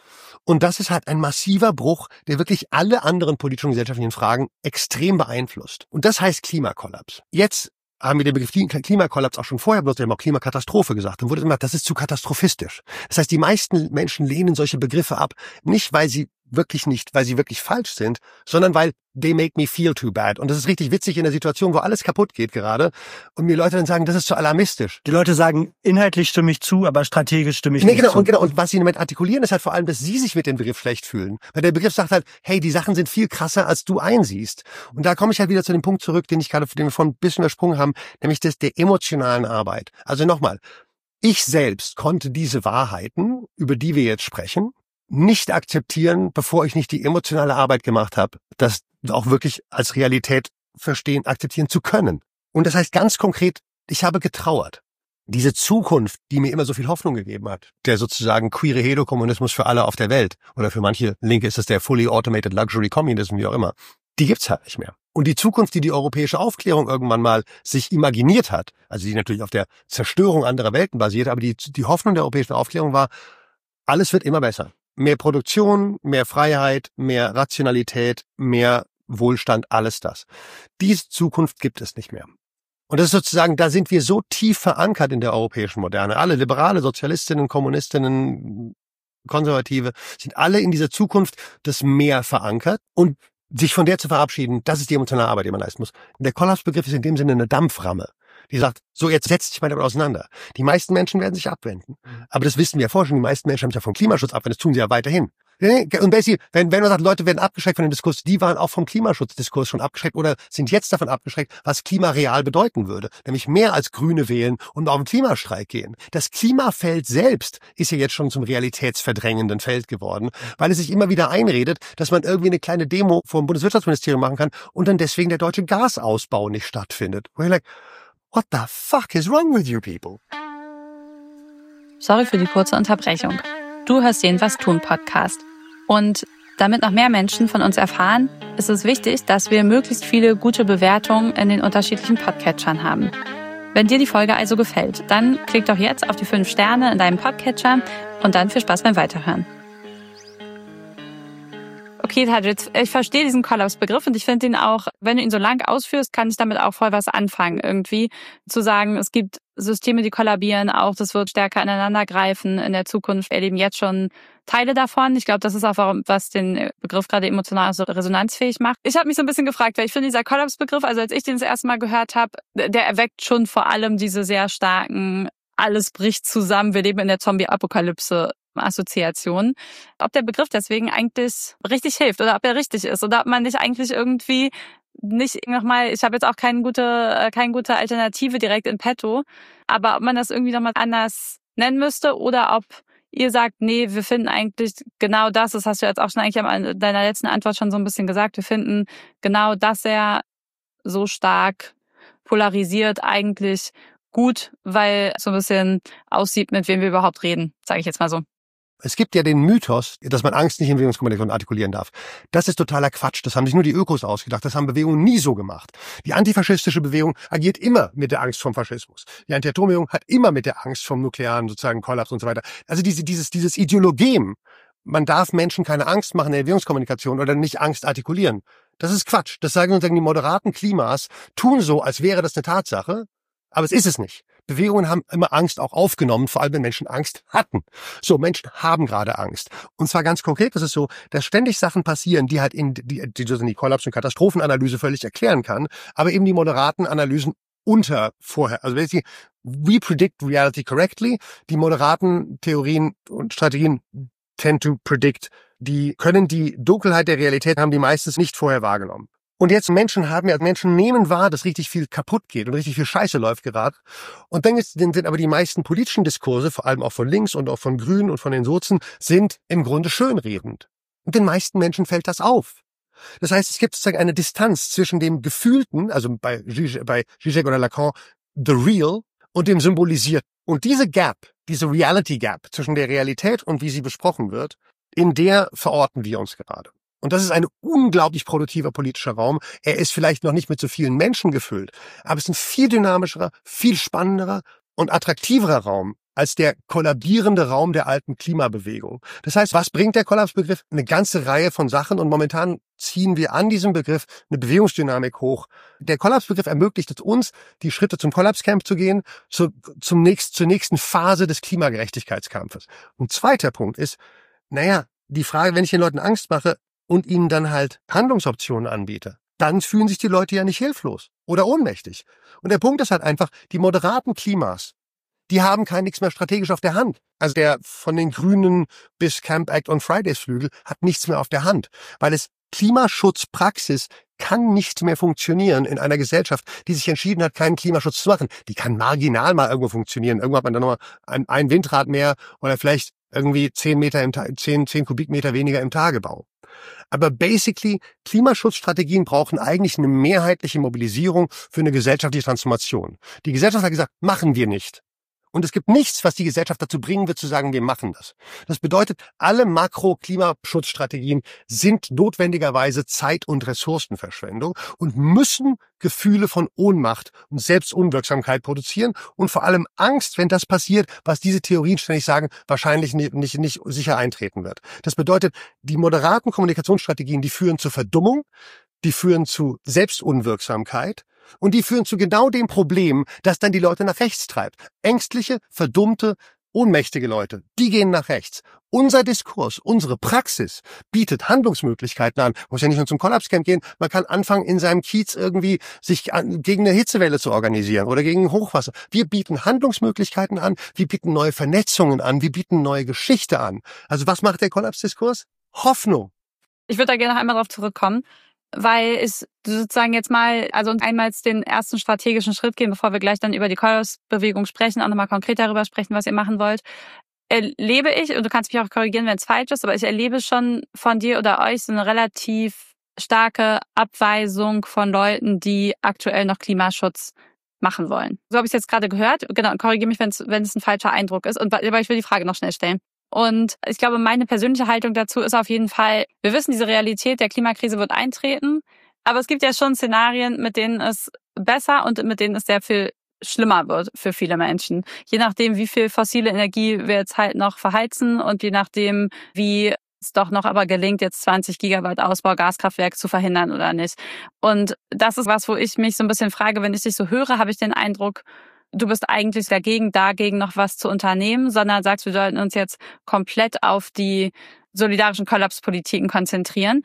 Und das ist halt ein massiver Bruch, der wirklich alle anderen politischen und gesellschaftlichen Fragen extrem beeinflusst. Und das heißt Klimakollaps. Jetzt haben wir den Begriff Klimakollaps auch schon vorher benutzt, wir haben auch Klimakatastrophe gesagt. Dann wurde immer, das ist zu katastrophistisch. Das heißt, die meisten Menschen lehnen solche Begriffe ab, nicht, weil sie wirklich falsch sind, sondern weil they make me feel too bad. Und das ist richtig witzig in der Situation, wo alles kaputt geht gerade. Und mir Leute dann sagen, das ist zu alarmistisch. Die Leute sagen, inhaltlich stimme ich zu, aber strategisch stimme ich nicht zu. Und was sie damit artikulieren, ist halt vor allem, dass sie sich mit dem Begriff schlecht fühlen. Weil der Begriff sagt halt, hey, die Sachen sind viel krasser, als du einsiehst. Und da komme ich halt wieder zu dem Punkt zurück, den wir vorhin ein bisschen übersprungen haben, nämlich das der emotionalen Arbeit. Also nochmal, ich selbst konnte diese Wahrheiten, über die wir jetzt sprechen, nicht akzeptieren, bevor ich nicht die emotionale Arbeit gemacht habe, das auch wirklich als Realität verstehen, akzeptieren zu können. Und das heißt ganz konkret, ich habe getrauert. Diese Zukunft, die mir immer so viel Hoffnung gegeben hat, der sozusagen queere Hedokommunismus für alle auf der Welt, oder für manche Linke ist es der fully automated luxury communism, wie auch immer, die gibt's halt nicht mehr. Und die Zukunft, die die europäische Aufklärung irgendwann mal sich imaginiert hat, also die natürlich auf der Zerstörung anderer Welten basiert, aber die Hoffnung der europäischen Aufklärung war, alles wird immer besser. Mehr Produktion, mehr Freiheit, mehr Rationalität, mehr Wohlstand, alles das. Diese Zukunft gibt es nicht mehr. Und das ist sozusagen, da sind wir so tief verankert in der europäischen Moderne. Alle Liberale, Sozialistinnen, Kommunistinnen, Konservative sind alle in dieser Zukunft das Mehr verankert. Und sich von der zu verabschieden, das ist die emotionale Arbeit, die man leisten muss. Der Kollapsbegriff ist in dem Sinne eine Dampframme. die sagt, so jetzt setzt sich mal damit auseinander. Die meisten Menschen werden sich abwenden. Aber das wissen wir ja vorher schon, die meisten Menschen haben sich ja vom Klimaschutz abwenden, das tun sie ja weiterhin. Und basically, wenn man sagt, Leute werden abgeschreckt von dem Diskurs, die waren auch vom Klimaschutzdiskurs schon abgeschreckt oder sind jetzt davon abgeschreckt, was Klima real bedeuten würde. Nämlich mehr als Grüne wählen und auf den Klimastreik gehen. Das Klimafeld selbst ist ja jetzt schon zum realitätsverdrängenden Feld geworden, weil es sich immer wieder einredet, dass man irgendwie eine kleine Demo vor dem Bundeswirtschaftsministerium machen kann und dann deswegen der deutsche Gasausbau nicht stattfindet. We're like, what the fuck is wrong with you people? Sorry für die kurze Unterbrechung. Du hörst den Was tun Podcast. Und damit noch mehr Menschen von uns erfahren, ist es wichtig, dass wir möglichst viele gute Bewertungen in den unterschiedlichen Podcatchern haben. Wenn dir die Folge also gefällt, dann klick doch jetzt auf die 5 Sterne in deinem Podcatcher und dann viel Spaß beim Weiterhören. Okay, Tajid, ich verstehe diesen Kollapsbegriff und ich finde ihn auch, wenn du ihn so lang ausführst, kann ich damit auch voll was anfangen. Irgendwie zu sagen, es gibt Systeme, die kollabieren, auch das wird stärker ineinandergreifen in der Zukunft. Wir erleben jetzt schon Teile davon. Ich glaube, das ist auch, was den Begriff gerade emotional so resonanzfähig macht. Ich habe mich so ein bisschen gefragt, weil ich finde, dieser Kollapsbegriff, also als ich den das erste Mal gehört habe, der erweckt schon vor allem diese sehr starken, alles bricht zusammen, wir leben in der Zombie-Apokalypse Assoziation. Ob der Begriff deswegen eigentlich richtig hilft oder ob er richtig ist oder ob man nicht eigentlich irgendwie nicht nochmal, ich habe jetzt auch keine gute Alternative direkt in petto, aber ob man das irgendwie nochmal anders nennen müsste oder ob ihr sagt, nee, wir finden eigentlich genau das hast du jetzt auch schon eigentlich in deiner letzten Antwort schon so ein bisschen gesagt, wir finden genau das sehr so stark polarisiert eigentlich gut, weil es so ein bisschen aussieht, mit wem wir überhaupt reden, sage ich jetzt mal so. Es gibt ja den Mythos, dass man Angst nicht in Bewegungskommunikation artikulieren darf. Das ist totaler Quatsch. Das haben sich nur die Ökos ausgedacht. Das haben Bewegungen nie so gemacht. Die antifaschistische Bewegung agiert immer mit der Angst vom Faschismus. Die Anti-Atom-Bewegung hat immer mit der Angst vom nuklearen sozusagen Kollaps und so weiter. Also dieses Ideologem, man darf Menschen keine Angst machen in der Bewegungskommunikation oder nicht Angst artikulieren. Das ist Quatsch. Das sagen sozusagen die moderaten Klimas, tun so, als wäre das eine Tatsache. Aber es ist es nicht. Bewegungen haben immer Angst auch aufgenommen, vor allem wenn Menschen Angst hatten. So, Menschen haben gerade Angst. Und zwar ganz konkret, das ist so, dass ständig Sachen passieren, die halt die Kollaps- und Katastrophenanalyse völlig erklären kann, aber eben die moderaten Analysen vorher. Also basically, we predict reality correctly. Die moderaten Theorien und Strategien tend to predict. Die können die Dunkelheit der Realität, haben die meistens nicht vorher wahrgenommen. Und jetzt Menschen nehmen wahr, dass richtig viel kaputt geht und richtig viel Scheiße läuft gerade. Und dann sind aber die meisten politischen Diskurse, vor allem auch von links und auch von Grünen und von den Sozen, sind im Grunde schönredend. Und den meisten Menschen fällt das auf. Das heißt, es gibt sozusagen eine Distanz zwischen dem Gefühlten, also bei Zizek oder Lacan, the real, und dem Symbolisierten. Und diese Reality Gap zwischen der Realität und wie sie besprochen wird, in der verorten wir uns gerade. Und das ist ein unglaublich produktiver politischer Raum. Er ist vielleicht noch nicht mit so vielen Menschen gefüllt, aber es ist ein viel dynamischerer, viel spannenderer und attraktiverer Raum als der kollabierende Raum der alten Klimabewegung. Das heißt, was bringt der Kollapsbegriff? Eine ganze Reihe von Sachen und momentan ziehen wir an diesem Begriff eine Bewegungsdynamik hoch. Der Kollapsbegriff ermöglicht es uns, die Schritte zum Kollapscamp zu gehen, zur nächsten Phase des Klimagerechtigkeitskampfes. Und zweiter Punkt ist, die Frage, wenn ich den Leuten Angst mache, und ihnen dann halt Handlungsoptionen anbiete, dann fühlen sich die Leute ja nicht hilflos oder ohnmächtig. Und der Punkt ist halt einfach, die moderaten Klimas, die haben nichts mehr strategisch auf der Hand. Also der von den Grünen bis Camp Act on Fridays Flügel hat nichts mehr auf der Hand, weil es Klimaschutzpraxis kann nicht mehr funktionieren in einer Gesellschaft, die sich entschieden hat, keinen Klimaschutz zu machen. Die kann marginal mal irgendwo funktionieren. Irgendwo hat man dann nochmal ein Windrad mehr oder vielleicht irgendwie 10 Kubikmeter weniger im Tagebau. Aber basically, Klimaschutzstrategien brauchen eigentlich eine mehrheitliche Mobilisierung für eine gesellschaftliche Transformation. Die Gesellschaft hat gesagt, machen wir nicht. Und es gibt nichts, was die Gesellschaft dazu bringen wird, zu sagen, wir machen das. Das bedeutet, alle Makro-Klimaschutzstrategien sind notwendigerweise Zeit- und Ressourcenverschwendung und müssen Gefühle von Ohnmacht und Selbstunwirksamkeit produzieren und vor allem Angst, wenn das passiert, was diese Theorien ständig sagen, wahrscheinlich nicht sicher eintreten wird. Das bedeutet, die moderaten Kommunikationsstrategien, die führen zur Verdummung, die führen zu Selbstunwirksamkeit, und die führen zu genau dem Problem, das dann die Leute nach rechts treibt. Ängstliche, verdummte, ohnmächtige Leute, die gehen nach rechts. Unser Diskurs, unsere Praxis bietet Handlungsmöglichkeiten an. Muss ja nicht nur zum Kollapscamp gehen. Man kann anfangen, in seinem Kiez irgendwie sich gegen eine Hitzewelle zu organisieren oder gegen Hochwasser. Wir bieten Handlungsmöglichkeiten an. Wir bieten neue Vernetzungen an. Wir bieten neue Geschichte an. Also was macht der Kollapsdiskurs? Hoffnung. Ich würde da gerne noch einmal drauf zurückkommen, weil es sozusagen jetzt mal, also einmal den ersten strategischen Schritt gehen, bevor wir gleich dann über die Kollapsbewegung sprechen, auch nochmal konkret darüber sprechen, was ihr machen wollt. Erlebe ich, und du kannst mich auch korrigieren, wenn es falsch ist, aber ich erlebe schon von dir oder euch so eine relativ starke Abweisung von Leuten, die aktuell noch Klimaschutz machen wollen. So habe ich es jetzt gerade gehört. Genau, korrigiere mich, wenn es ein falscher Eindruck ist. Aber ich will die Frage noch schnell stellen. Und ich glaube, meine persönliche Haltung dazu ist auf jeden Fall, wir wissen, diese Realität der Klimakrise wird eintreten, aber es gibt ja schon Szenarien, mit denen es besser und mit denen es sehr viel schlimmer wird für viele Menschen. Je nachdem, wie viel fossile Energie wir jetzt halt noch verheizen und je nachdem, wie es doch noch aber gelingt, jetzt 20 Gigawatt Ausbau Gaskraftwerk zu verhindern oder nicht. Und das ist was, wo ich mich so ein bisschen frage, wenn ich dich so höre, habe ich den Eindruck, du bist eigentlich dagegen noch was zu unternehmen, sondern sagst, wir sollten uns jetzt komplett auf die solidarischen Kollapspolitiken konzentrieren.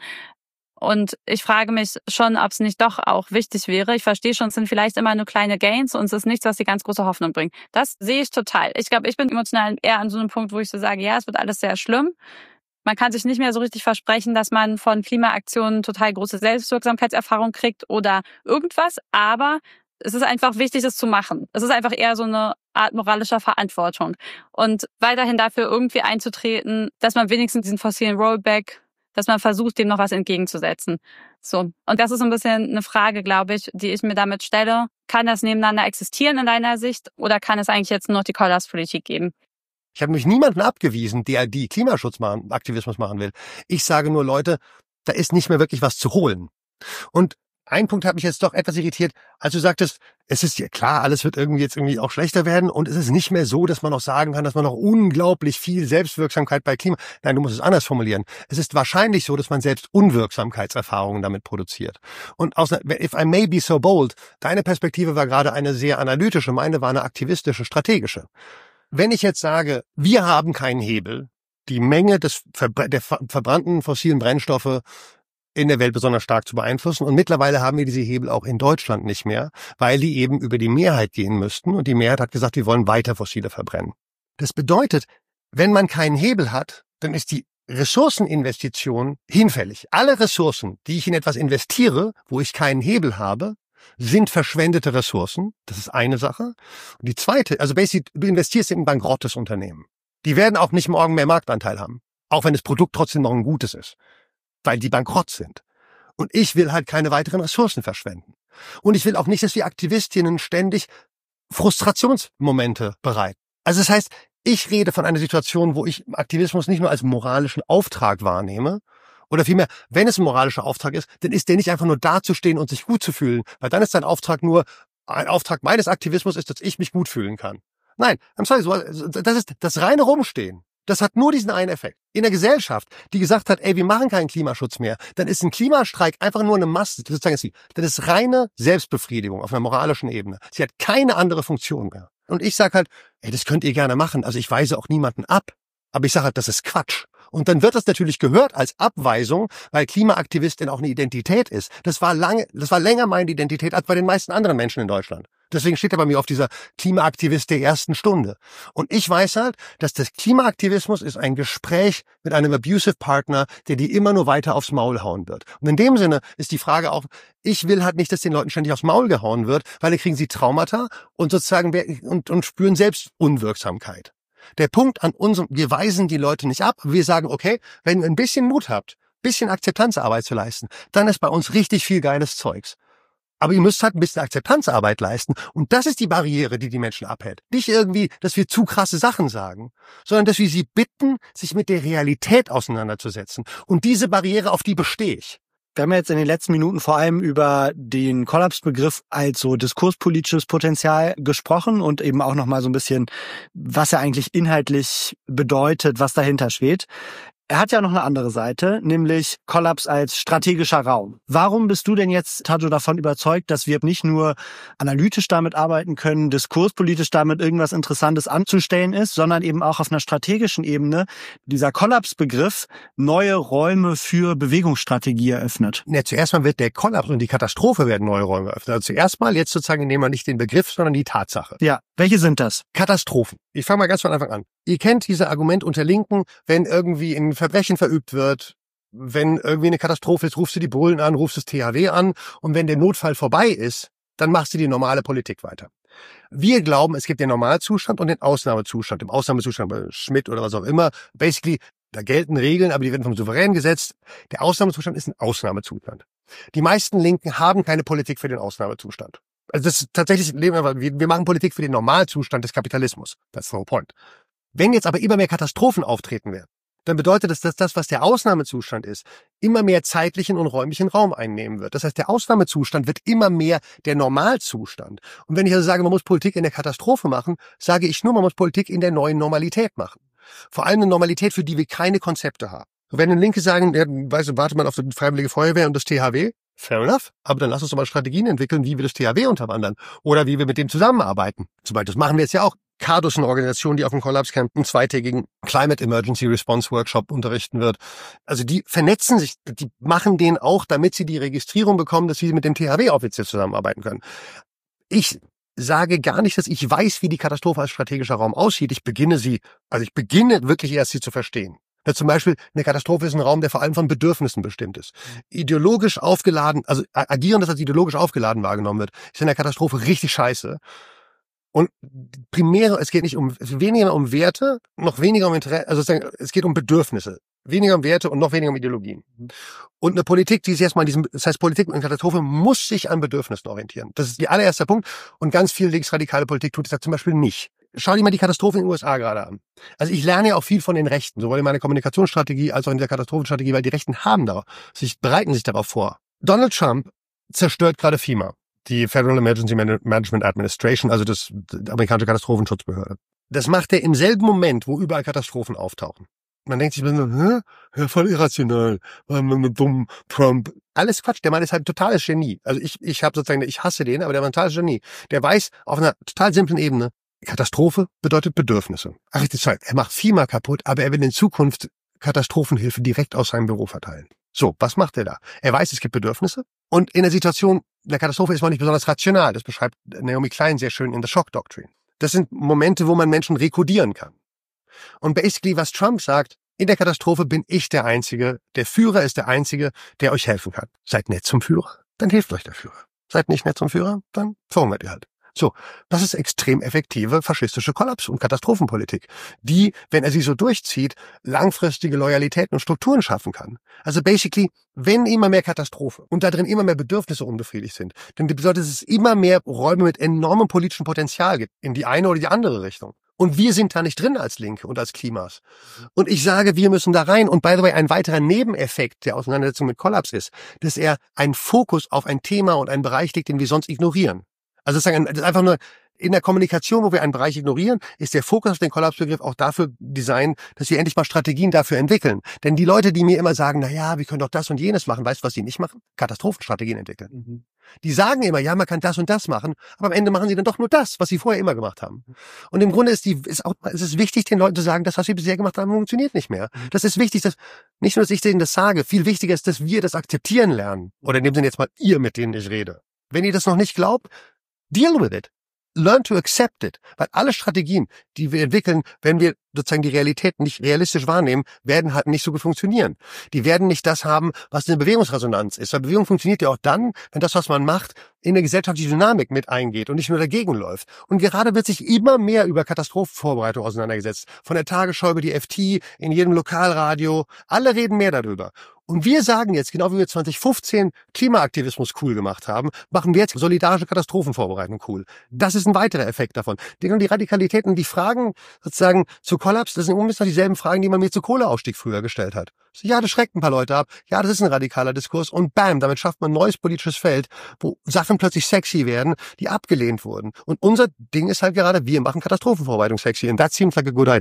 Und ich frage mich schon, ob es nicht doch auch wichtig wäre. Ich verstehe schon, es sind vielleicht immer nur kleine Gains und es ist nichts, was die ganz große Hoffnung bringt. Das sehe ich total. Ich glaube, ich bin emotional eher an so einem Punkt, wo ich so sage, ja, es wird alles sehr schlimm. Man kann sich nicht mehr so richtig versprechen, dass man von Klimaaktionen total große Selbstwirksamkeitserfahrung kriegt oder irgendwas. Aber es ist einfach wichtig, es zu machen. Es ist einfach eher so eine Art moralischer Verantwortung. Und weiterhin dafür irgendwie einzutreten, dass man wenigstens diesen fossilen Rollback, dass man versucht, dem noch was entgegenzusetzen. So. Und das ist ein bisschen eine Frage, glaube ich, die ich mir damit stelle. Kann das nebeneinander existieren in deiner Sicht oder kann es eigentlich jetzt nur noch die Kollapspolitik geben? Ich habe nämlich niemanden abgewiesen, der die Klimaschutzaktivismus machen will. Ich sage nur, Leute, da ist nicht mehr wirklich was zu holen. Und ein Punkt hat mich jetzt doch etwas irritiert, als du sagtest, es ist ja klar, alles wird irgendwie auch schlechter werden und es ist nicht mehr so, dass man noch sagen kann, dass man noch unglaublich viel Selbstwirksamkeit bei Klima... Nein, du musst es anders formulieren. Es ist wahrscheinlich so, dass man selbst Unwirksamkeitserfahrungen damit produziert. Und if I may be so bold, deine Perspektive war gerade eine sehr analytische, meine war eine aktivistische, strategische. Wenn ich jetzt sage, wir haben keinen Hebel, die Menge der verbrannten fossilen Brennstoffe in der Welt besonders stark zu beeinflussen. Und mittlerweile haben wir diese Hebel auch in Deutschland nicht mehr, weil die eben über die Mehrheit gehen müssten. Und die Mehrheit hat gesagt, wir wollen weiter fossile verbrennen. Das bedeutet, wenn man keinen Hebel hat, dann ist die Ressourceninvestition hinfällig. Alle Ressourcen, die ich in etwas investiere, wo ich keinen Hebel habe, sind verschwendete Ressourcen. Das ist eine Sache. Und die zweite, also basically, du investierst in ein bankrottes Unternehmen. Die werden auch nicht morgen mehr Marktanteil haben. Auch wenn das Produkt trotzdem noch ein gutes ist. Weil die bankrott sind. Und ich will halt keine weiteren Ressourcen verschwenden. Und ich will auch nicht, dass die Aktivistinnen ständig Frustrationsmomente bereiten. Also das heißt, ich rede von einer Situation, wo ich Aktivismus nicht nur als moralischen Auftrag wahrnehme, oder vielmehr, wenn es ein moralischer Auftrag ist, dann ist der nicht einfach nur dazustehen und sich gut zu fühlen, weil dann ist dein Auftrag nur, ein Auftrag meines Aktivismus ist, dass ich mich gut fühlen kann. Nein, I'm sorry, das ist das reine Rumstehen. Das hat nur diesen einen Effekt. In der Gesellschaft, die gesagt hat, ey, wir machen keinen Klimaschutz mehr, dann ist ein Klimastreik einfach nur eine Masse, sozusagen, das ist reine Selbstbefriedigung auf einer moralischen Ebene. Sie hat keine andere Funktion mehr. Und ich sage halt, ey, das könnt ihr gerne machen. Also ich weise auch niemanden ab. Aber ich sage halt, das ist Quatsch. Und dann wird das natürlich gehört als Abweisung, weil Klimaaktivistin auch eine Identität ist. Das war länger meine Identität als bei den meisten anderen Menschen in Deutschland. Deswegen steht er bei mir auf dieser Klimaaktivist der ersten Stunde. Und ich weiß halt, dass das Klimaaktivismus ist ein Gespräch mit einem abusive Partner, der die immer nur weiter aufs Maul hauen wird. Und in dem Sinne ist die Frage auch, ich will halt nicht, dass den Leuten ständig aufs Maul gehauen wird, weil dann kriegen sie Traumata und sozusagen und spüren selbst Unwirksamkeit. Der Punkt an unserem, wir weisen die Leute nicht ab, wir sagen, okay, wenn ihr ein bisschen Mut habt, ein bisschen Akzeptanzarbeit zu leisten, dann ist bei uns richtig viel geiles Zeugs. Aber ihr müsst halt ein bisschen Akzeptanzarbeit leisten. Und das ist die Barriere, die die Menschen abhält. Nicht irgendwie, dass wir zu krasse Sachen sagen, sondern dass wir sie bitten, sich mit der Realität auseinanderzusetzen. Und diese Barriere, auf die bestehe ich. Wir haben jetzt in den letzten Minuten vor allem über den Kollapsbegriff als so diskurspolitisches Potenzial gesprochen und eben auch nochmal so ein bisschen, was er eigentlich inhaltlich bedeutet, was dahinter steht. Er hat ja noch eine andere Seite, nämlich Kollaps als strategischer Raum. Warum bist du denn jetzt, Tajo, davon überzeugt, dass wir nicht nur analytisch damit arbeiten können, diskurspolitisch damit irgendwas Interessantes anzustellen ist, sondern eben auch auf einer strategischen Ebene dieser Kollapsbegriff neue Räume für Bewegungsstrategie eröffnet? Ja, zuerst mal wird der Kollaps und die Katastrophe werden neue Räume eröffnet. Also zuerst mal, jetzt sozusagen nehmen wir nicht den Begriff, sondern die Tatsache. Ja, welche sind das? Katastrophen. Ich fange mal ganz von Anfang an. Ihr kennt dieses Argument unter Linken, wenn irgendwie ein Verbrechen verübt wird, wenn irgendwie eine Katastrophe ist, rufst du die Bullen an, rufst das THW an und wenn der Notfall vorbei ist, dann machst du die normale Politik weiter. Wir glauben, es gibt den Normalzustand und den Ausnahmezustand. Im Ausnahmezustand bei Schmidt oder was auch immer, basically, da gelten Regeln, aber die werden vom Souverän gesetzt. Der Ausnahmezustand ist ein Ausnahmezustand. Die meisten Linken haben keine Politik für den Ausnahmezustand. Also das ist tatsächlich, wir machen Politik für den Normalzustand des Kapitalismus. That's the whole point. Wenn jetzt aber immer mehr Katastrophen auftreten werden, dann bedeutet das, dass das, was der Ausnahmezustand ist, immer mehr zeitlichen und räumlichen Raum einnehmen wird. Das heißt, der Ausnahmezustand wird immer mehr der Normalzustand. Und wenn ich also sage, man muss Politik in der Katastrophe machen, sage ich nur, man muss Politik in der neuen Normalität machen. Vor allem eine Normalität, für die wir keine Konzepte haben. Wenn eine Linke sagen, ja, weißt du, warte mal auf die Freiwillige Feuerwehr und das THW, fair enough, aber dann lass uns doch mal Strategien entwickeln, wie wir das THW unterwandern oder wie wir mit dem zusammenarbeiten. Zum Beispiel, das machen wir jetzt ja auch. CADUS, eine Organisation, die auf dem Kollapscamp einen zweitägigen Climate Emergency Response Workshop unterrichten wird. Also die vernetzen sich, die machen den auch, damit sie die Registrierung bekommen, dass sie mit dem THW offiziell zusammenarbeiten können. Ich sage gar nicht, dass ich weiß, wie die Katastrophe als strategischer Raum aussieht. Ich beginne wirklich erst sie zu verstehen. Ja, zum Beispiel, eine Katastrophe ist ein Raum, der vor allem von Bedürfnissen bestimmt ist. Ideologisch aufgeladen, also agieren, das als ideologisch aufgeladen wahrgenommen wird, ist in der Katastrophe richtig scheiße. Und primär, es geht nicht weniger um Werte, noch weniger um Interesse, also es geht um Bedürfnisse. Weniger um Werte und noch weniger um Ideologien. Und eine Politik, die ist erstmal das heißt, Politik und Katastrophe muss sich an Bedürfnissen orientieren. Das ist der allererste Punkt. Und ganz viel linksradikale Politik tut das zum Beispiel nicht. Schau dir mal die Katastrophe in den USA gerade an. Also ich lerne ja auch viel von den Rechten, sowohl in meiner Kommunikationsstrategie als auch in der Katastrophenstrategie, weil die Rechten bereiten sich darauf vor. Donald Trump zerstört gerade FEMA, die Federal Emergency Management Administration, also die amerikanische Katastrophenschutzbehörde. Das macht er im selben Moment, wo überall Katastrophen auftauchen. Man denkt sich, ja, voll irrational, dumm, Trump. Alles Quatsch, der Mann ist halt ein totales Genie. Also ich hasse den, aber der war ein totales Genie. Der weiß auf einer total simplen Ebene, Katastrophe bedeutet Bedürfnisse. Ach, er macht FEMA kaputt, aber er will in Zukunft Katastrophenhilfe direkt aus seinem Büro verteilen. So, was macht er da? Er weiß, es gibt Bedürfnisse und in der Situation der Katastrophe ist man nicht besonders rational. Das beschreibt Naomi Klein sehr schön in The Shock Doctrine. Das sind Momente, wo man Menschen rekodieren kann. Und basically, was Trump sagt, in der Katastrophe bin ich der Einzige, der Führer ist der Einzige, der euch helfen kann. Seid nett zum Führer, dann hilft euch der Führer. Seid nicht nett zum Führer, dann verhungert ihr halt. So, das ist extrem effektive faschistische Kollaps- und Katastrophenpolitik, die, wenn er sie so durchzieht, langfristige Loyalitäten und Strukturen schaffen kann. Also basically, wenn immer mehr Katastrophe und da drin immer mehr Bedürfnisse unbefriedigt sind, dann bedeutet es immer mehr Räume mit enormem politischem Potenzial gibt, in die eine oder die andere Richtung. Und wir sind da nicht drin als Linke und als Klimas. Und ich sage, wir müssen da rein. Und by the way, ein weiterer Nebeneffekt der Auseinandersetzung mit Kollaps ist, dass er einen Fokus auf ein Thema und einen Bereich legt, den wir sonst ignorieren. Also das ist einfach nur in der Kommunikation, wo wir einen Bereich ignorieren, ist der Fokus auf den Kollapsbegriff auch dafür designt, dass wir endlich mal Strategien dafür entwickeln. Denn die Leute, die mir immer sagen, na ja, wir können doch das und jenes machen, weißt du, was die nicht machen? Katastrophenstrategien entwickeln. Mhm. Die sagen immer, ja, man kann das und das machen, aber am Ende machen sie dann doch nur das, was sie vorher immer gemacht haben. Und im Grunde es ist wichtig, den Leuten zu sagen, das, was wir bisher gemacht haben, funktioniert nicht mehr. Das ist wichtig, dass nicht nur, dass ich denen das sage, viel wichtiger ist, dass wir das akzeptieren lernen. Oder in dem Sinne jetzt mal ihr, mit denen ich rede. Wenn ihr das noch nicht glaubt, deal with it. Learn to accept it. Weil alle Strategien, die wir entwickeln, wenn wir sozusagen die Realität nicht realistisch wahrnehmen, werden halt nicht so gut funktionieren. Die werden nicht das haben, was eine Bewegungsresonanz ist. Weil Bewegung funktioniert ja auch dann, wenn das, was man macht, in der gesellschaftlichen Dynamik mit eingeht und nicht nur dagegen läuft. Und gerade wird sich immer mehr über Katastrophenvorbereitung auseinandergesetzt. Von der Tagesschau über die FT, in jedem Lokalradio. Alle reden mehr darüber. Und wir sagen jetzt, genau wie wir 2015 Klimaaktivismus cool gemacht haben, machen wir jetzt solidarische Katastrophenvorbereitung cool. Das ist ein weiterer Effekt davon. Die Radikalitäten, die Fragen sozusagen zu Kollaps, das sind ungefähr dieselben Fragen, die man mir zu Kohleausstieg früher gestellt hat. So, ja, das schreckt ein paar Leute ab. Ja, das ist ein radikaler Diskurs. Und bam, damit schafft man ein neues politisches Feld, wo Sachen plötzlich sexy werden, die abgelehnt wurden. Und unser Ding ist halt gerade, wir machen Katastrophenvorbereitung sexy. And that seems like a good idea.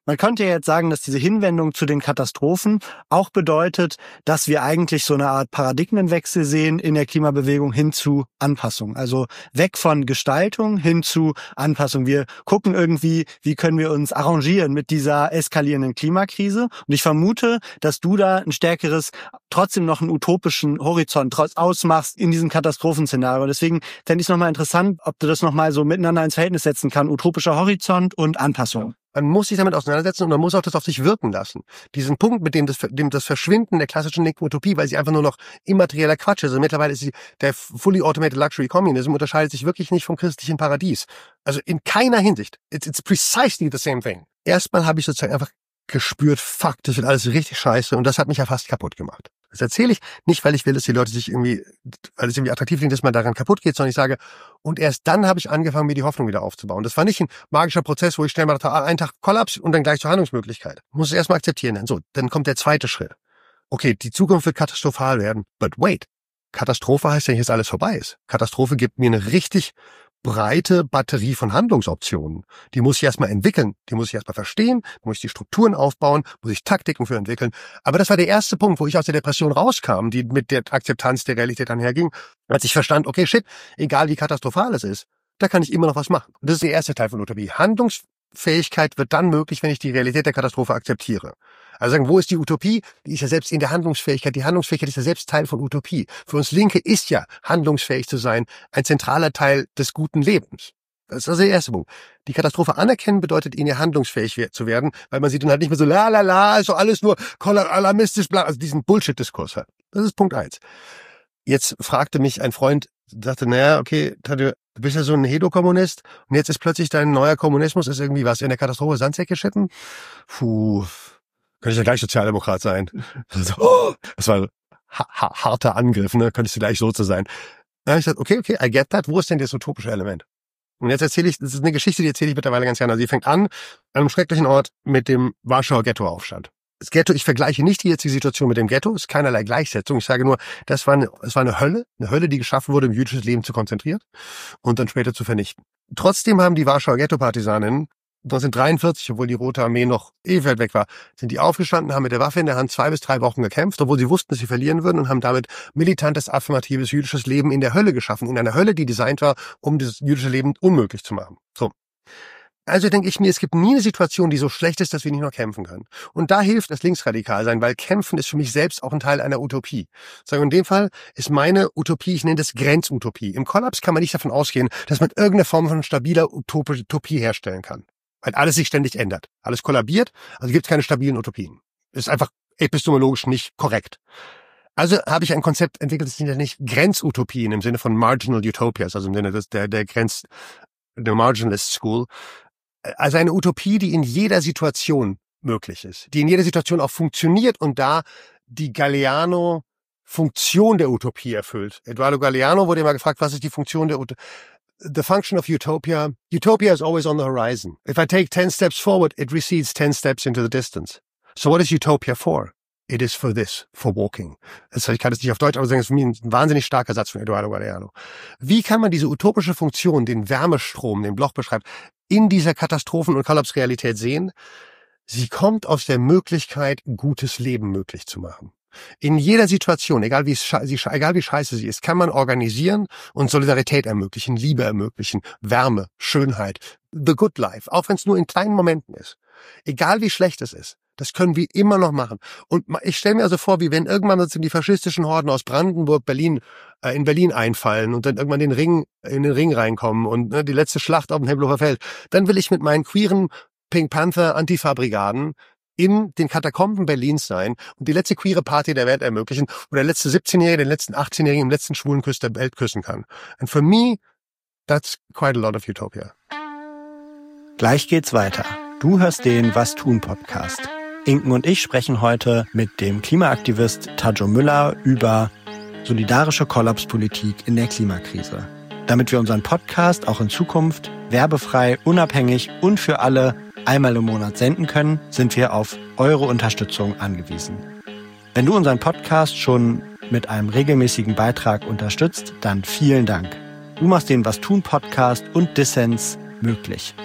Man könnte jetzt sagen, dass diese Hinwendung zu den Katastrophen auch bedeutet, dass wir eigentlich so eine Art Paradigmenwechsel sehen in der Klimabewegung hin zu Anpassung. Also weg von Gestaltung hin zu Anpassung. Wir gucken irgendwie, wie können wir uns arrangieren mit dieser eskalierenden Klimakrise. Und ich vermute, dass du da ein stärkeres, trotzdem noch einen utopischen Horizont ausmachst in diesem Katastrophenszenario. Deswegen fände ich es nochmal interessant, ob du das nochmal so miteinander ins Verhältnis setzen kannst. Utopischer Horizont und Anpassung. Man muss sich damit auseinandersetzen und man muss auch das auf sich wirken lassen. Diesen Punkt, mit dem das Verschwinden der klassischen linken Utopie, weil sie einfach nur noch immaterieller Quatsch ist. Also mittlerweile ist der fully automated luxury communism unterscheidet sich wirklich nicht vom christlichen Paradies. Also in keiner Hinsicht. It's precisely the same thing. Erstmal habe ich sozusagen einfach gespürt, fuck, das wird alles richtig scheiße und das hat mich ja fast kaputt gemacht. Das erzähle ich nicht, weil ich will, dass die Leute sich irgendwie, weil es irgendwie attraktiv klingt, dass man daran kaputt geht, sondern ich sage, und erst dann habe ich angefangen, mir die Hoffnung wieder aufzubauen. Das war nicht ein magischer Prozess, wo ich schnell mal dachte, einen Tag Kollaps und dann gleich zur Handlungsmöglichkeit. Ich muss es erstmal akzeptieren. So, dann kommt der zweite Schritt. Okay, die Zukunft wird katastrophal werden, but wait. Katastrophe heißt ja nicht, dass alles vorbei ist. Katastrophe gibt mir eine richtig breite Batterie von Handlungsoptionen. Die muss ich erstmal entwickeln, die muss ich erstmal verstehen, muss ich die Strukturen aufbauen, muss ich Taktiken für entwickeln. Aber das war der erste Punkt, wo ich aus der Depression rauskam, die mit der Akzeptanz der Realität einherging, als ich verstand, okay, shit, egal wie katastrophal es ist, da kann ich immer noch was machen. Und das ist der erste Teil von Utopie. Handlungsfähigkeit wird dann möglich, wenn ich die Realität der Katastrophe akzeptiere. Also sagen, wo ist die Utopie? Die ist ja selbst in der Handlungsfähigkeit. Die Handlungsfähigkeit ist ja selbst Teil von Utopie. Für uns Linke ist ja, handlungsfähig zu sein, ein zentraler Teil des guten Lebens. Das ist also der erste Punkt. Die Katastrophe anerkennen bedeutet, ihnen ja handlungsfähig zu werden, weil man sie dann halt nicht mehr so also alles nur alarmistisch, bla, also diesen Bullshit-Diskurs hat. Das ist Punkt 1. Jetzt fragte mich ein Freund, sagte, naja, okay, Tadeu, du bist ja so ein Hedo-Kommunist und jetzt ist plötzlich dein neuer Kommunismus, ist irgendwie was in der Katastrophe Sandsäcke schippen? Puh, könnte ich ja gleich Sozialdemokrat sein. Also, das war ein harter Angriff, ne? Könntest du gleich so zu sein. Dann habe ich gesagt, okay, I get that. Wo ist denn das utopische Element? Und jetzt erzähle ich, das ist eine Geschichte, die erzähle ich mittlerweile ganz gerne. Also die fängt an einem schrecklichen Ort mit dem Warschauer Ghettoaufstand. Das Ghetto, ich vergleiche nicht die jetzige Situation mit dem Ghetto, es ist keinerlei Gleichsetzung. Ich sage nur, es war eine Hölle, die geschaffen wurde, um jüdisches Leben zu konzentrieren und dann später zu vernichten. Trotzdem haben die Warschauer Ghetto-Partisanen 1943, obwohl die Rote Armee noch ewig weg war, sind die aufgestanden, haben mit der Waffe in der Hand 2 bis 3 Wochen gekämpft, obwohl sie wussten, dass sie verlieren würden und haben damit militantes, affirmatives jüdisches Leben in der Hölle geschaffen. In einer Hölle, die designt war, um das jüdische Leben unmöglich zu machen. So. Also denke ich mir, es gibt nie eine Situation, die so schlecht ist, dass wir nicht noch kämpfen können. Und da hilft das Linksradikal-Sein, weil Kämpfen ist für mich selbst auch ein Teil einer Utopie. In dem Fall ist meine Utopie, ich nenne das Grenzutopie. Im Kollaps kann man nicht davon ausgehen, dass man irgendeine Form von stabiler Utopie herstellen kann. Weil alles sich ständig ändert. Alles kollabiert, also gibt es keine stabilen Utopien. Ist einfach epistemologisch nicht korrekt. Also habe ich ein Konzept entwickelt, das sind nicht Grenzutopien im Sinne von Marginal Utopias, also im Sinne der Marginalist School. Also eine Utopie, die in jeder Situation möglich ist, die in jeder Situation auch funktioniert und da die Galeano-Funktion der Utopie erfüllt. Eduardo Galeano wurde immer gefragt, was ist die Funktion der Utopie? The function of utopia is always on the horizon. If I take 10 steps forward, it recedes 10 steps into the distance. So what is utopia for? It is for this, for walking. Ich kann das nicht auf Deutsch, aber sagen, das ist für mich ein wahnsinnig starker Satz von Eduardo Galeano. Wie kann man diese utopische Funktion, den Wärmestrom, den Bloch beschreibt, in dieser Katastrophen- und Kollapsrealität sehen? Sie kommt aus der Möglichkeit, gutes Leben möglich zu machen. In jeder Situation, egal wie scheiße sie ist, kann man organisieren und Solidarität ermöglichen, Liebe ermöglichen, Wärme, Schönheit, the good life, auch wenn es nur in kleinen Momenten ist. Egal wie schlecht es ist, das können wir immer noch machen. Und ich stelle mir also vor, wie wenn irgendwann die faschistischen Horden aus Brandenburg, in Berlin einfallen und dann irgendwann in den Ring reinkommen und die letzte Schlacht auf dem Tempelhofer Feld. Dann will ich mit meinen queeren Pink Panther Antifa-Brigaden in den Katakomben Berlins sein und die letzte queere Party der Welt ermöglichen, wo der letzte 17-Jährige den letzten 18-Jährigen im letzten schwulen Kuss der Welt küssen kann. And for me, that's quite a lot of utopia. Gleich geht's weiter. Du hörst den Was tun Podcast. Inken und ich sprechen heute mit dem Klimaaktivist Tadeu Müller über solidarische Kollapspolitik in der Klimakrise. Damit wir unseren Podcast auch in Zukunft werbefrei, unabhängig und für alle einmal im Monat senden können, sind wir auf eure Unterstützung angewiesen. Wenn du unseren Podcast schon mit einem regelmäßigen Beitrag unterstützt, dann vielen Dank. Du machst den Was tun Podcast und Dissens möglich.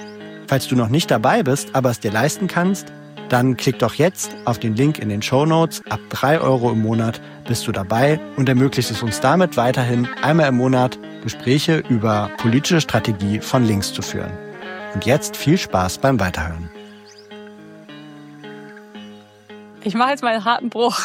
Falls du noch nicht dabei bist, aber es dir leisten kannst, dann klick doch jetzt auf den Link in den Shownotes. Ab 3 € im Monat bist du dabei und ermöglicht es uns damit weiterhin einmal im Monat Gespräche über politische Strategie von links zu führen. Und jetzt viel Spaß beim Weiterhören. Ich mache jetzt mal einen harten Bruch,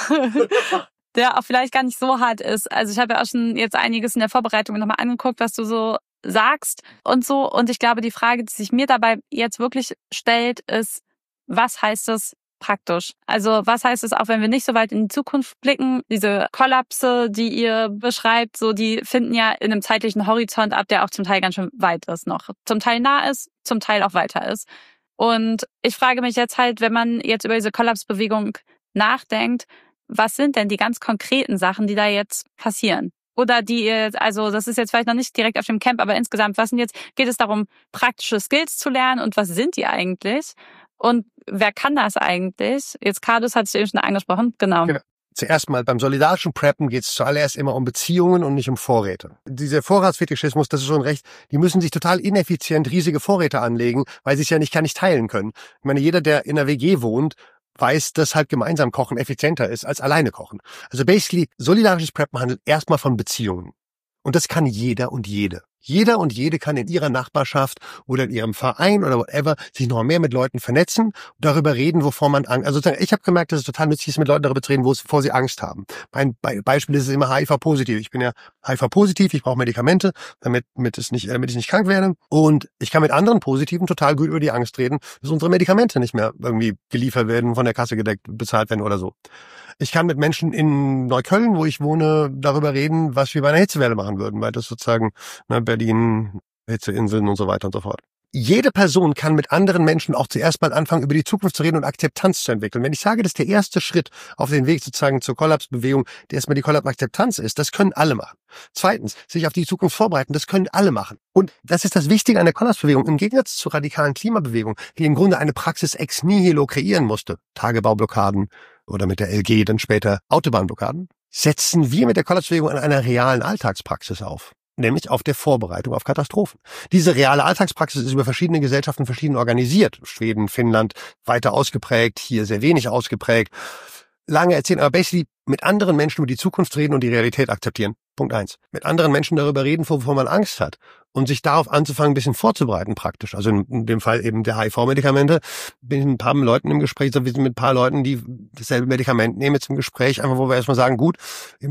der auch vielleicht gar nicht so hart ist. Also ich habe ja auch schon jetzt einiges in der Vorbereitung nochmal angeguckt, was du so sagst und so. Und ich glaube, die Frage, die sich mir dabei jetzt wirklich stellt, ist, was heißt es praktisch? Also was heißt es auch, wenn wir nicht so weit in die Zukunft blicken? Diese Kollapse, die ihr beschreibt, so die finden ja in einem zeitlichen Horizont ab, der auch zum Teil ganz schön weit ist noch. Zum Teil nah ist, zum Teil auch weiter ist. Und ich frage mich jetzt halt, wenn man jetzt über diese Kollapsbewegung nachdenkt, was sind denn die ganz konkreten Sachen, die da jetzt passieren? Oder die ihr, also das ist jetzt vielleicht noch nicht direkt auf dem Camp, aber insgesamt, geht es darum, praktische Skills zu lernen und was sind die eigentlich? Und wer kann das eigentlich? Jetzt Kardus hat es eben schon angesprochen, genau. Zuerst mal beim solidarischen Preppen geht es zuallererst immer um Beziehungen und nicht um Vorräte. Dieser Vorratsfetischismus, das ist schon recht, die müssen sich total ineffizient riesige Vorräte anlegen, weil sie es ja nicht teilen können. Ich meine, jeder, der in einer WG wohnt, weiß, dass halt gemeinsam kochen effizienter ist als alleine kochen. Also basically, solidarisches Preppen handelt erstmal von Beziehungen. Und das kann jeder und jede. Jeder und jede kann in ihrer Nachbarschaft oder in ihrem Verein oder whatever sich noch mehr mit Leuten vernetzen und darüber reden, wovor man Angst. Also ich habe gemerkt, dass es total nützlich ist, mit Leuten darüber zu reden, wovor sie Angst haben. Mein Beispiel ist immer HIV-positiv. Ich bin ja HIV-positiv, ich brauche Medikamente, damit ich nicht krank werde. Und ich kann mit anderen Positiven total gut über die Angst reden, dass unsere Medikamente nicht mehr irgendwie geliefert werden, von der Kasse gedeckt, bezahlt werden oder so. Ich kann mit Menschen in Neukölln, wo ich wohne, darüber reden, was wir bei einer Hitzewelle machen würden, weil das sozusagen Berlin, Hitzeinseln und so weiter und so fort. Jede Person kann mit anderen Menschen auch zuerst mal anfangen, über die Zukunft zu reden und Akzeptanz zu entwickeln. Wenn ich sage, dass der erste Schritt auf den Weg sozusagen zur Kollapsbewegung, der erstmal die Kollapsakzeptanz ist, das können alle machen. Zweitens, sich auf die Zukunft vorbereiten, das können alle machen. Und das ist das Wichtige an der Kollapsbewegung. Im Gegensatz zur radikalen Klimabewegung, die im Grunde eine Praxis ex nihilo kreieren musste, Tagebaublockaden oder mit der LG dann später Autobahnblockaden, setzen wir mit der Kollapsbewegung an einer realen Alltagspraxis auf. Nämlich auf der Vorbereitung auf Katastrophen. Diese reale Alltagspraxis ist über verschiedene Gesellschaften verschieden organisiert. Schweden, Finnland weiter ausgeprägt, hier sehr wenig ausgeprägt. Lange erzählen, aber basically mit anderen Menschen über die Zukunft reden und die Realität akzeptieren. Punkt 1. Mit anderen Menschen darüber reden, wovor man Angst hat. Und sich darauf anzufangen, ein bisschen vorzubereiten praktisch. Also in dem Fall eben der HIV-Medikamente. Bin ich mit ein paar Leuten im Gespräch, wir sind mit ein paar Leuten, die dasselbe Medikament nehmen jetzt im Gespräch, einfach wo wir erstmal sagen, gut,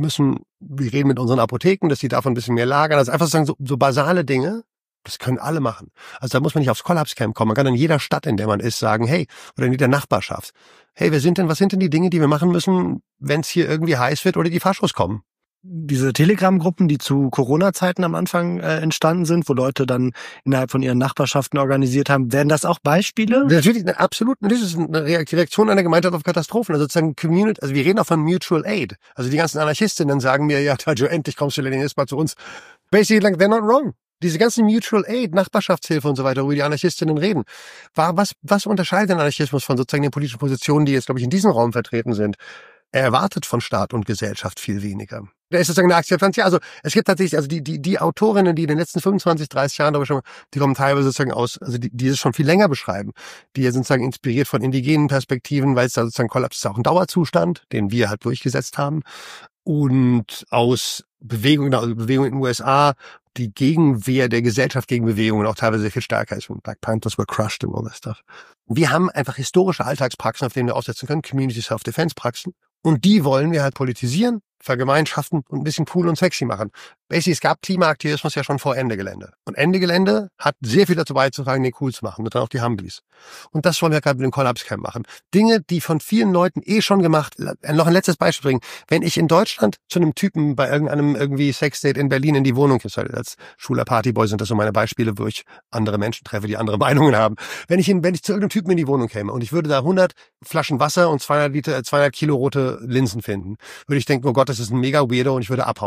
wir reden mit unseren Apotheken, dass die davon ein bisschen mehr lagern. Also einfach sagen, so basale Dinge, das können alle machen. Also da muss man nicht aufs Kollapscamp kommen. Man kann in jeder Stadt, in der man ist, sagen, hey, oder in jeder Nachbarschaft, hey, was sind denn die Dinge, die wir machen müssen, wenn es hier irgendwie heiß wird oder die Faschos kommen? Diese Telegram-Gruppen, die zu Corona-Zeiten am Anfang entstanden sind, wo Leute dann innerhalb von ihren Nachbarschaften organisiert haben, wären das auch Beispiele? Natürlich, absolut. Natürlich ist es eine Reaktion einer Gemeinschaft auf Katastrophen. Also sozusagen Community, also wir reden auch von Mutual Aid. Also die ganzen Anarchistinnen sagen mir, ja, Tajo, endlich kommst du Lenin mal zu uns. Basically, like, they're not wrong. Diese ganzen Mutual Aid, Nachbarschaftshilfe und so weiter, worüber die Anarchistinnen reden. Was unterscheidet den Anarchismus von sozusagen den politischen Positionen, die jetzt, glaube ich, in diesem Raum vertreten sind? Er erwartet von Staat und Gesellschaft viel weniger. Da ist sozusagen eine Akzeptanz. Ja, also es gibt tatsächlich, also die Autorinnen, die in den letzten 25, 30 Jahren darüber schon, die kommen teilweise sozusagen aus, also die es schon viel länger beschreiben, die ja sozusagen inspiriert von indigenen Perspektiven, weil es da sozusagen Kollaps ist auch ein Dauerzustand, den wir halt durchgesetzt haben. Und aus Bewegungen in den USA, die Gegenwehr der Gesellschaft gegen Bewegungen auch teilweise sehr viel stärker ist. Black Panthers were crushed and all that stuff. Wir haben einfach historische Alltagspraxen, auf denen wir aufsetzen können, Community Self-Defense-Praxen. Und die wollen wir halt politisieren, vergemeinschaften und ein bisschen cool und sexy machen. Basically, es gab Klimaaktivismus ja schon vor Ende Gelände. Und Ende Gelände hat sehr viel dazu beizutragen, den cool zu machen. Und dann auch die Humvees. Und das wollen wir gerade mit dem Kollapscamp machen. Dinge, die von vielen Leuten schon gemacht. Noch ein letztes Beispiel bringen. Wenn ich in Deutschland zu einem Typen bei irgendeinem irgendwie Sexdate in Berlin in die Wohnung, als schwuler Partyboy sind das so meine Beispiele, wo ich andere Menschen treffe, die andere Meinungen haben. Wenn ich zu irgendeinem Typen in die Wohnung käme und ich würde da 100 Flaschen Wasser und 200 Kilo rote Linsen finden, würde ich denken, oh Gott, das ist ein mega Weirdo und ich würde abhauen.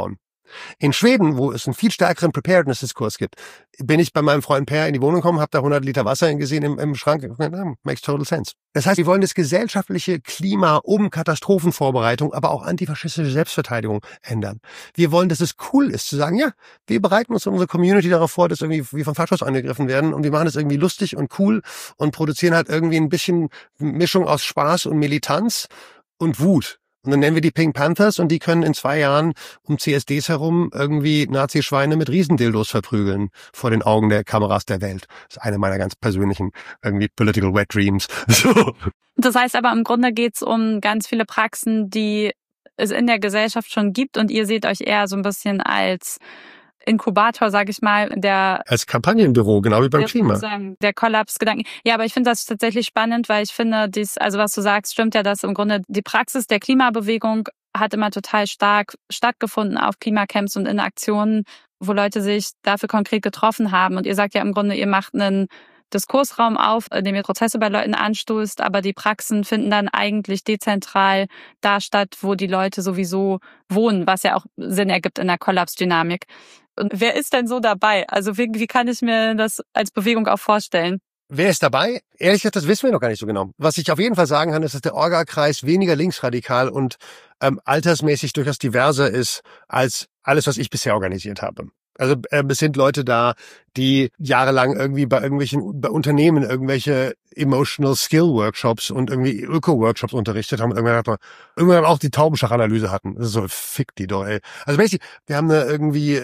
In Schweden, wo es einen viel stärkeren Preparedness-Diskurs gibt, bin ich bei meinem Freund Per in die Wohnung gekommen, habe da 100 Liter Wasser gesehen im Schrank. Makes total sense. Das heißt, wir wollen das gesellschaftliche Klima um Katastrophenvorbereitung, aber auch antifaschistische Selbstverteidigung ändern. Wir wollen, dass es cool ist, zu sagen, ja, wir bereiten uns in unserer Community darauf vor, dass irgendwie wir von Faschos angegriffen werden und wir machen das irgendwie lustig und cool und produzieren halt irgendwie ein bisschen Mischung aus Spaß und Militanz und Wut. Und dann nennen wir die Pink Panthers und die können in 2 Jahren um CSDs herum irgendwie Nazi-Schweine mit Riesendildos verprügeln vor den Augen der Kameras der Welt. Das ist eine meiner ganz persönlichen irgendwie Political Wet Dreams. So. Das heißt aber im Grunde geht's um ganz viele Praxen, die es in der Gesellschaft schon gibt und ihr seht euch eher so ein bisschen als Inkubator, sage ich mal, als Kampagnenbüro, genau wie beim Klima. Der Kollapsgedanken. Ja, aber ich finde das tatsächlich spannend, weil ich finde, also was du sagst, stimmt ja, dass im Grunde die Praxis der Klimabewegung hat immer total stark stattgefunden auf Klimacamps und in Aktionen, wo Leute sich dafür konkret getroffen haben. Und ihr sagt ja im Grunde, ihr macht einen Diskursraum auf, in dem ihr Prozesse bei Leuten anstoßt, aber die Praxen finden dann eigentlich dezentral da statt, wo die Leute sowieso wohnen, was ja auch Sinn ergibt in der Kollapsdynamik. Und wer ist denn so dabei? Also wie kann ich mir das als Bewegung auch vorstellen? Wer ist dabei? Ehrlich gesagt, das wissen wir noch gar nicht so genau. Was ich auf jeden Fall sagen kann, ist, dass der Orga-Kreis weniger linksradikal und altersmäßig durchaus diverser ist als alles, was ich bisher organisiert habe. Also es sind Leute da, die jahrelang irgendwie bei Unternehmen irgendwelche Emotional Skill Workshops und irgendwie Öko-Workshops unterrichtet haben und irgendwann auch die Taubenschachanalyse hatten. Das ist so, fick die doch, ey. Also basically, wir haben eine irgendwie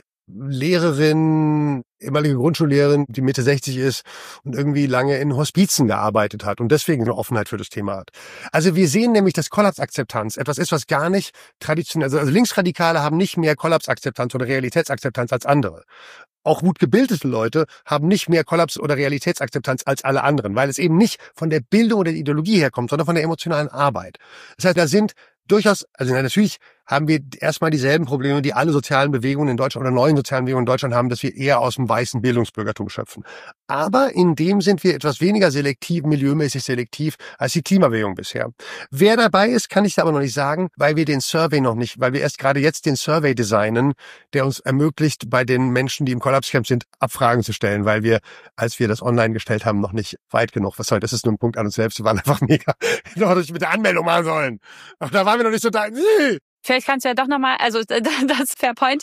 Lehrerin, ehemalige Grundschullehrerin, die Mitte 60 ist und irgendwie lange in Hospizen gearbeitet hat und deswegen eine Offenheit für das Thema hat. Also wir sehen nämlich, dass Kollapsakzeptanz etwas ist, was gar nicht traditionell, also Linksradikale haben nicht mehr Kollapsakzeptanz oder Realitätsakzeptanz als andere. Auch gut gebildete Leute haben nicht mehr Kollaps- oder Realitätsakzeptanz als alle anderen, weil es eben nicht von der Bildung oder der Ideologie herkommt, sondern von der emotionalen Arbeit. Das heißt, da sind durchaus, also natürlich haben wir erstmal dieselben Probleme, die alle sozialen Bewegungen in Deutschland oder neuen sozialen Bewegungen in Deutschland haben, dass wir eher aus dem weißen Bildungsbürgertum schöpfen. Aber in dem sind wir etwas weniger selektiv, milieumäßig selektiv als die Klimabewegung bisher. Wer dabei ist, kann ich aber noch nicht sagen, weil wir den Survey noch nicht, weil wir erst gerade jetzt den Survey designen, der uns ermöglicht, bei den Menschen, die im Kollapscamp sind, Abfragen zu stellen, weil wir, als wir das online gestellt haben, noch nicht weit genug. Was soll, das ist nur ein Punkt an uns selbst. Wir waren einfach mega, noch hätte ich mit der Anmeldung machen sollen. Ach, da waren wir noch nicht so da. Vielleicht kannst du ja doch nochmal, also das Fair Point,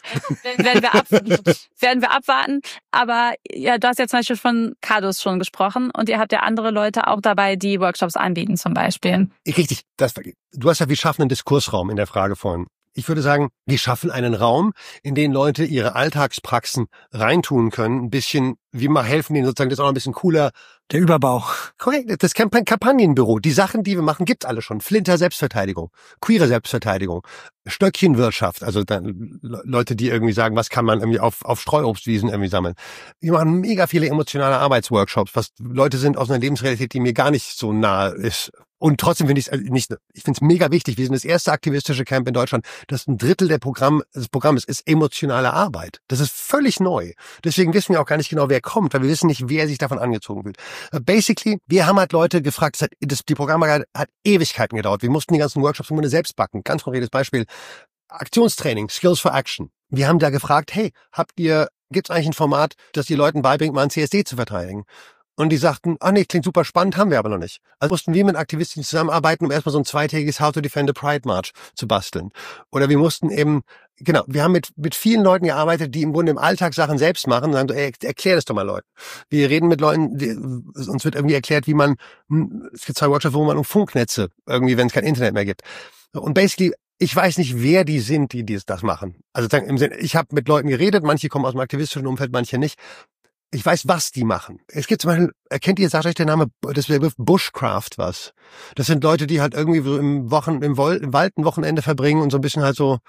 werden wir abwarten. Aber ja, du hast ja zum Beispiel von Cadus schon gesprochen und ihr habt ja andere Leute auch dabei, die Workshops anbieten zum Beispiel. Richtig, du hast ja, wir schaffen einen Diskursraum in der Frage vorhin. Ich würde sagen, wir schaffen einen Raum, in den Leute ihre Alltagspraxen reintun können. Ein bisschen, wie mal helfen denen sozusagen, das ist auch noch ein bisschen cooler. Der Überbauch. Korrekt, das Kampagnenbüro. Die Sachen, die wir machen, gibt's alle schon. Flinter Selbstverteidigung, queere Selbstverteidigung, Stöckchenwirtschaft, also dann Leute, die irgendwie sagen, was kann man irgendwie auf Streuobstwiesen irgendwie sammeln. Wir machen mega viele emotionale Arbeitsworkshops, was Leute sind aus einer Lebensrealität, die mir gar nicht so nahe ist. Und trotzdem finde ich ich finde es mega wichtig. Wir sind das erste aktivistische Camp in Deutschland, das ein Drittel des Programms ist emotionale Arbeit. Das ist völlig neu. Deswegen wissen wir auch gar nicht genau, wer kommt, weil wir wissen nicht, wer sich davon angezogen fühlt. Basically, wir haben halt Leute gefragt, die Programme hat Ewigkeiten gedauert. Wir mussten die ganzen Workshops immer selbst backen. Ganz konkretes Beispiel. Aktionstraining, Skills for Action. Wir haben da gefragt, hey, gibt's eigentlich ein Format, das die Leuten beibringt, mal ein CSD zu verteidigen? Und die sagten, nee, klingt super spannend, haben wir aber noch nicht. Also mussten wir mit Aktivisten zusammenarbeiten, um erstmal so ein 2-tägiges How to Defend a Pride March zu basteln. Oder wir mussten eben, genau, wir haben mit vielen Leuten gearbeitet, die im Grunde im Alltag Sachen selbst machen und sagen, erklär das doch mal Leuten. Wir reden mit Leuten, uns wird irgendwie erklärt, es gibt 2 Workshops, wo man um Funknetze, irgendwie, wenn es kein Internet mehr gibt. Und basically, ich weiß nicht, wer die sind, die das machen. Also im Sinne, ich habe mit Leuten geredet, manche kommen aus dem aktivistischen Umfeld, manche nicht. Ich weiß, was die machen. Es gibt zum Beispiel, sagt euch der Name, das Begriff Bushcraft was? Das sind Leute, die halt irgendwie so im Wald ein Wochenende verbringen und so ein bisschen halt so,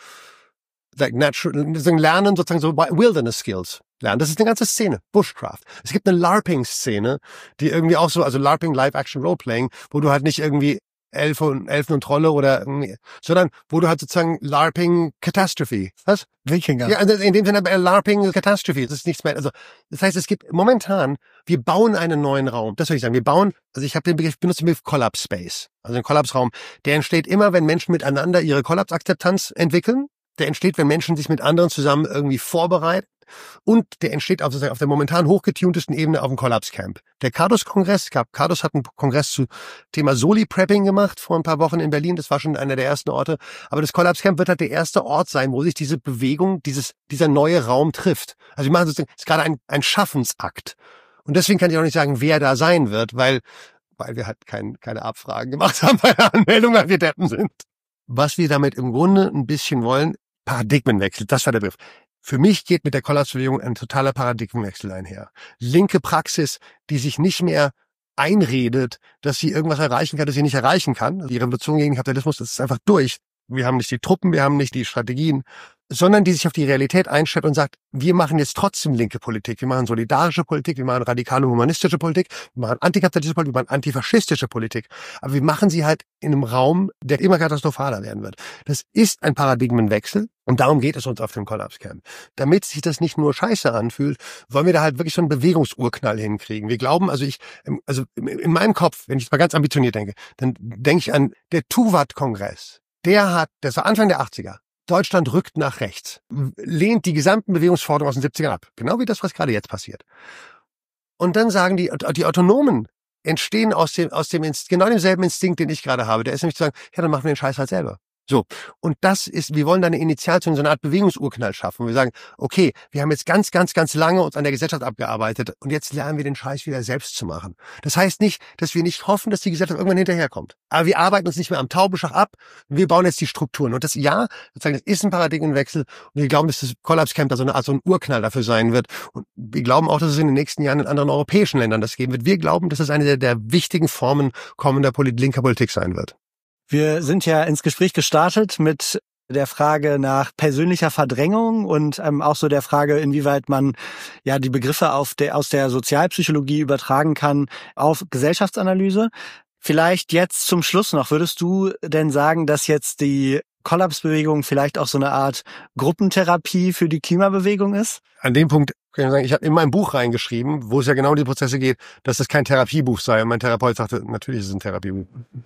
lernen sozusagen so Wilderness Skills lernen. Das ist eine ganze Szene. Bushcraft. Es gibt eine LARPing-Szene, die irgendwie auch so, also LARPing, Live-Action Roleplaying, wo du halt nicht irgendwie Elfen und Trolle oder irgendwie, sondern wo du halt sozusagen LARPing Catastrophe. Was? Wikinger. Ja, also in dem Sinne LARPing Catastrophe. Das ist nichts mehr. Also, das heißt, es gibt momentan, wir bauen einen neuen Raum. Das würde ich sagen. Ich habe benutze den Begriff Collapse Space. Also ein Kollapsraum. Der entsteht immer, wenn Menschen miteinander ihre Kollapsakzeptanz entwickeln. Der entsteht, wenn Menschen sich mit anderen zusammen irgendwie vorbereiten. Und der entsteht auf der momentan hochgetuntesten Ebene auf dem Collapse-Camp. Der Cardos-Kongress, Cardos hat einen Kongress zu Thema Soli-Prepping gemacht vor ein paar Wochen in Berlin. Das war schon einer der ersten Orte. Aber das Collapse-Camp wird halt der erste Ort sein, wo sich diese Bewegung, dieser neue Raum trifft. Also wir machen sozusagen, es ist gerade ein Schaffensakt. Und deswegen kann ich auch nicht sagen, wer da sein wird, weil wir halt keine Abfragen gemacht haben bei der Anmeldung, weil wir Deppen sind. Was wir damit im Grunde ein bisschen wollen, Paradigmenwechsel, das war der Begriff. Für mich geht mit der Kollapsbewegung ein totaler Paradigmenwechsel einher. Linke Praxis, die sich nicht mehr einredet, dass sie irgendwas erreichen kann, das sie nicht erreichen kann. Die Revolution gegen den Kapitalismus, das ist einfach durch. Wir haben nicht die Truppen, wir haben nicht die Strategien, sondern die sich auf die Realität einstellt und sagt, wir machen jetzt trotzdem linke Politik, wir machen solidarische Politik, wir machen radikale humanistische Politik, wir machen antikapitalistische Politik, wir machen antifaschistische Politik. Aber wir machen sie halt in einem Raum, der immer katastrophaler werden wird. Das ist ein Paradigmenwechsel und darum geht es uns auf dem Collapse-Camp. Damit sich das nicht nur scheiße anfühlt, wollen wir da halt wirklich so einen Bewegungsurknall hinkriegen. Wir glauben, also in meinem Kopf, wenn ich mal ganz ambitioniert denke, dann denke ich an der Tuvat-Kongress. Das war Anfang der 80er. Deutschland rückt nach rechts, lehnt die gesamten Bewegungsforderungen aus den 70ern ab. Genau wie das, was gerade jetzt passiert. Und dann sagen die Autonomen entstehen aus genau demselben Instinkt, den ich gerade habe. Der ist nämlich zu sagen, ja, dann machen wir den Scheiß halt selber. So. Und wir wollen da eine Initialzündung, so eine Art Bewegungsurknall schaffen. Wir sagen, okay, wir haben jetzt ganz, ganz, ganz lange uns an der Gesellschaft abgearbeitet und jetzt lernen wir den Scheiß wieder selbst zu machen. Das heißt nicht, dass wir nicht hoffen, dass die Gesellschaft irgendwann hinterherkommt. Aber wir arbeiten uns nicht mehr am Taubenschach ab. Wir bauen jetzt die Strukturen. Und das ist ein Paradigmenwechsel. Und wir glauben, dass das Collapse-Camp da so ein Urknall dafür sein wird. Und wir glauben auch, dass es in den nächsten Jahren in anderen europäischen Ländern das geben wird. Wir glauben, dass es eine der wichtigen Formen kommender linker Politik sein wird. Wir sind ja ins Gespräch gestartet mit der Frage nach persönlicher Verdrängung und auch so der Frage, inwieweit man ja die Begriffe aus der Sozialpsychologie übertragen kann auf Gesellschaftsanalyse. Vielleicht jetzt zum Schluss noch, würdest du denn sagen, dass jetzt die Kollapsbewegung vielleicht auch so eine Art Gruppentherapie für die Klimabewegung ist? An dem Punkt kann ich sagen, ich habe in meinem Buch reingeschrieben, wo es ja genau um die Prozesse geht, dass es kein Therapiebuch sei. Und mein Therapeut sagte, natürlich ist es ein Therapiebuch.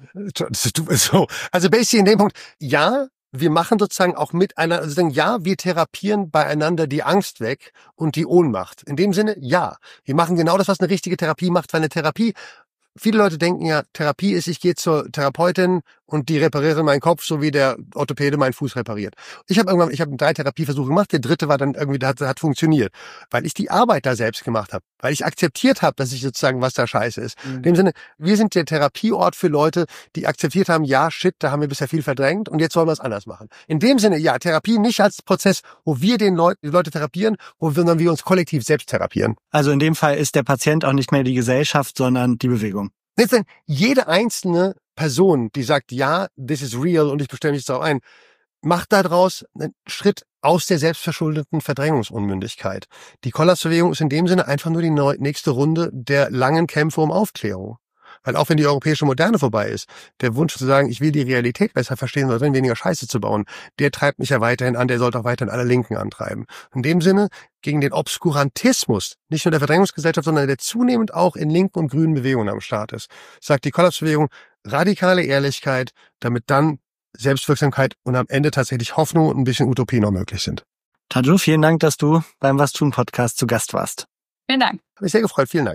So. Also basically in dem Punkt, ja, wir machen sozusagen auch wir therapieren beieinander die Angst weg und die Ohnmacht. In dem Sinne, ja. Wir machen genau das, was eine richtige Therapie macht, weil eine Therapie, viele Leute denken ja, Therapie ist, ich gehe zur Therapeutin und die repariere meinen Kopf, so wie der Orthopäde meinen Fuß repariert. Ich habe 3 Therapieversuche gemacht, der dritte war dann irgendwie, hat funktioniert, weil ich die Arbeit da selbst gemacht habe, weil ich akzeptiert habe, dass ich sozusagen, was da scheiße ist. In dem Sinne, wir sind der Therapieort für Leute, die akzeptiert haben, ja, shit, da haben wir bisher viel verdrängt und jetzt wollen wir es anders machen. In dem Sinne, ja, Therapie nicht als Prozess, wo wir die Leute therapieren, sondern wir uns kollektiv selbst therapieren. Also in dem Fall ist der Patient auch nicht mehr die Gesellschaft, sondern die Bewegung. Jede einzelne Person, die sagt, ja, this is real und ich bestelle mich darauf ein, macht daraus einen Schritt aus der selbstverschuldeten Verdrängungsunmündigkeit. Die Kollapsbewegung ist in dem Sinne einfach nur die nächste Runde der langen Kämpfe um Aufklärung. Weil auch wenn die europäische Moderne vorbei ist, der Wunsch zu sagen, ich will die Realität besser verstehen, sondern weniger Scheiße zu bauen, der treibt mich ja weiterhin an, der sollte auch weiterhin alle Linken antreiben. In dem Sinne, gegen den Obskurantismus, nicht nur der Verdrängungsgesellschaft, sondern der zunehmend auch in linken und grünen Bewegungen am Start ist, sagt die Kollapsbewegung radikale Ehrlichkeit, damit dann Selbstwirksamkeit und am Ende tatsächlich Hoffnung und ein bisschen Utopie noch möglich sind. Tadjo, vielen Dank, dass du beim Was tun Podcast zu Gast warst. Vielen Dank. Hat mich sehr gefreut. Vielen Dank.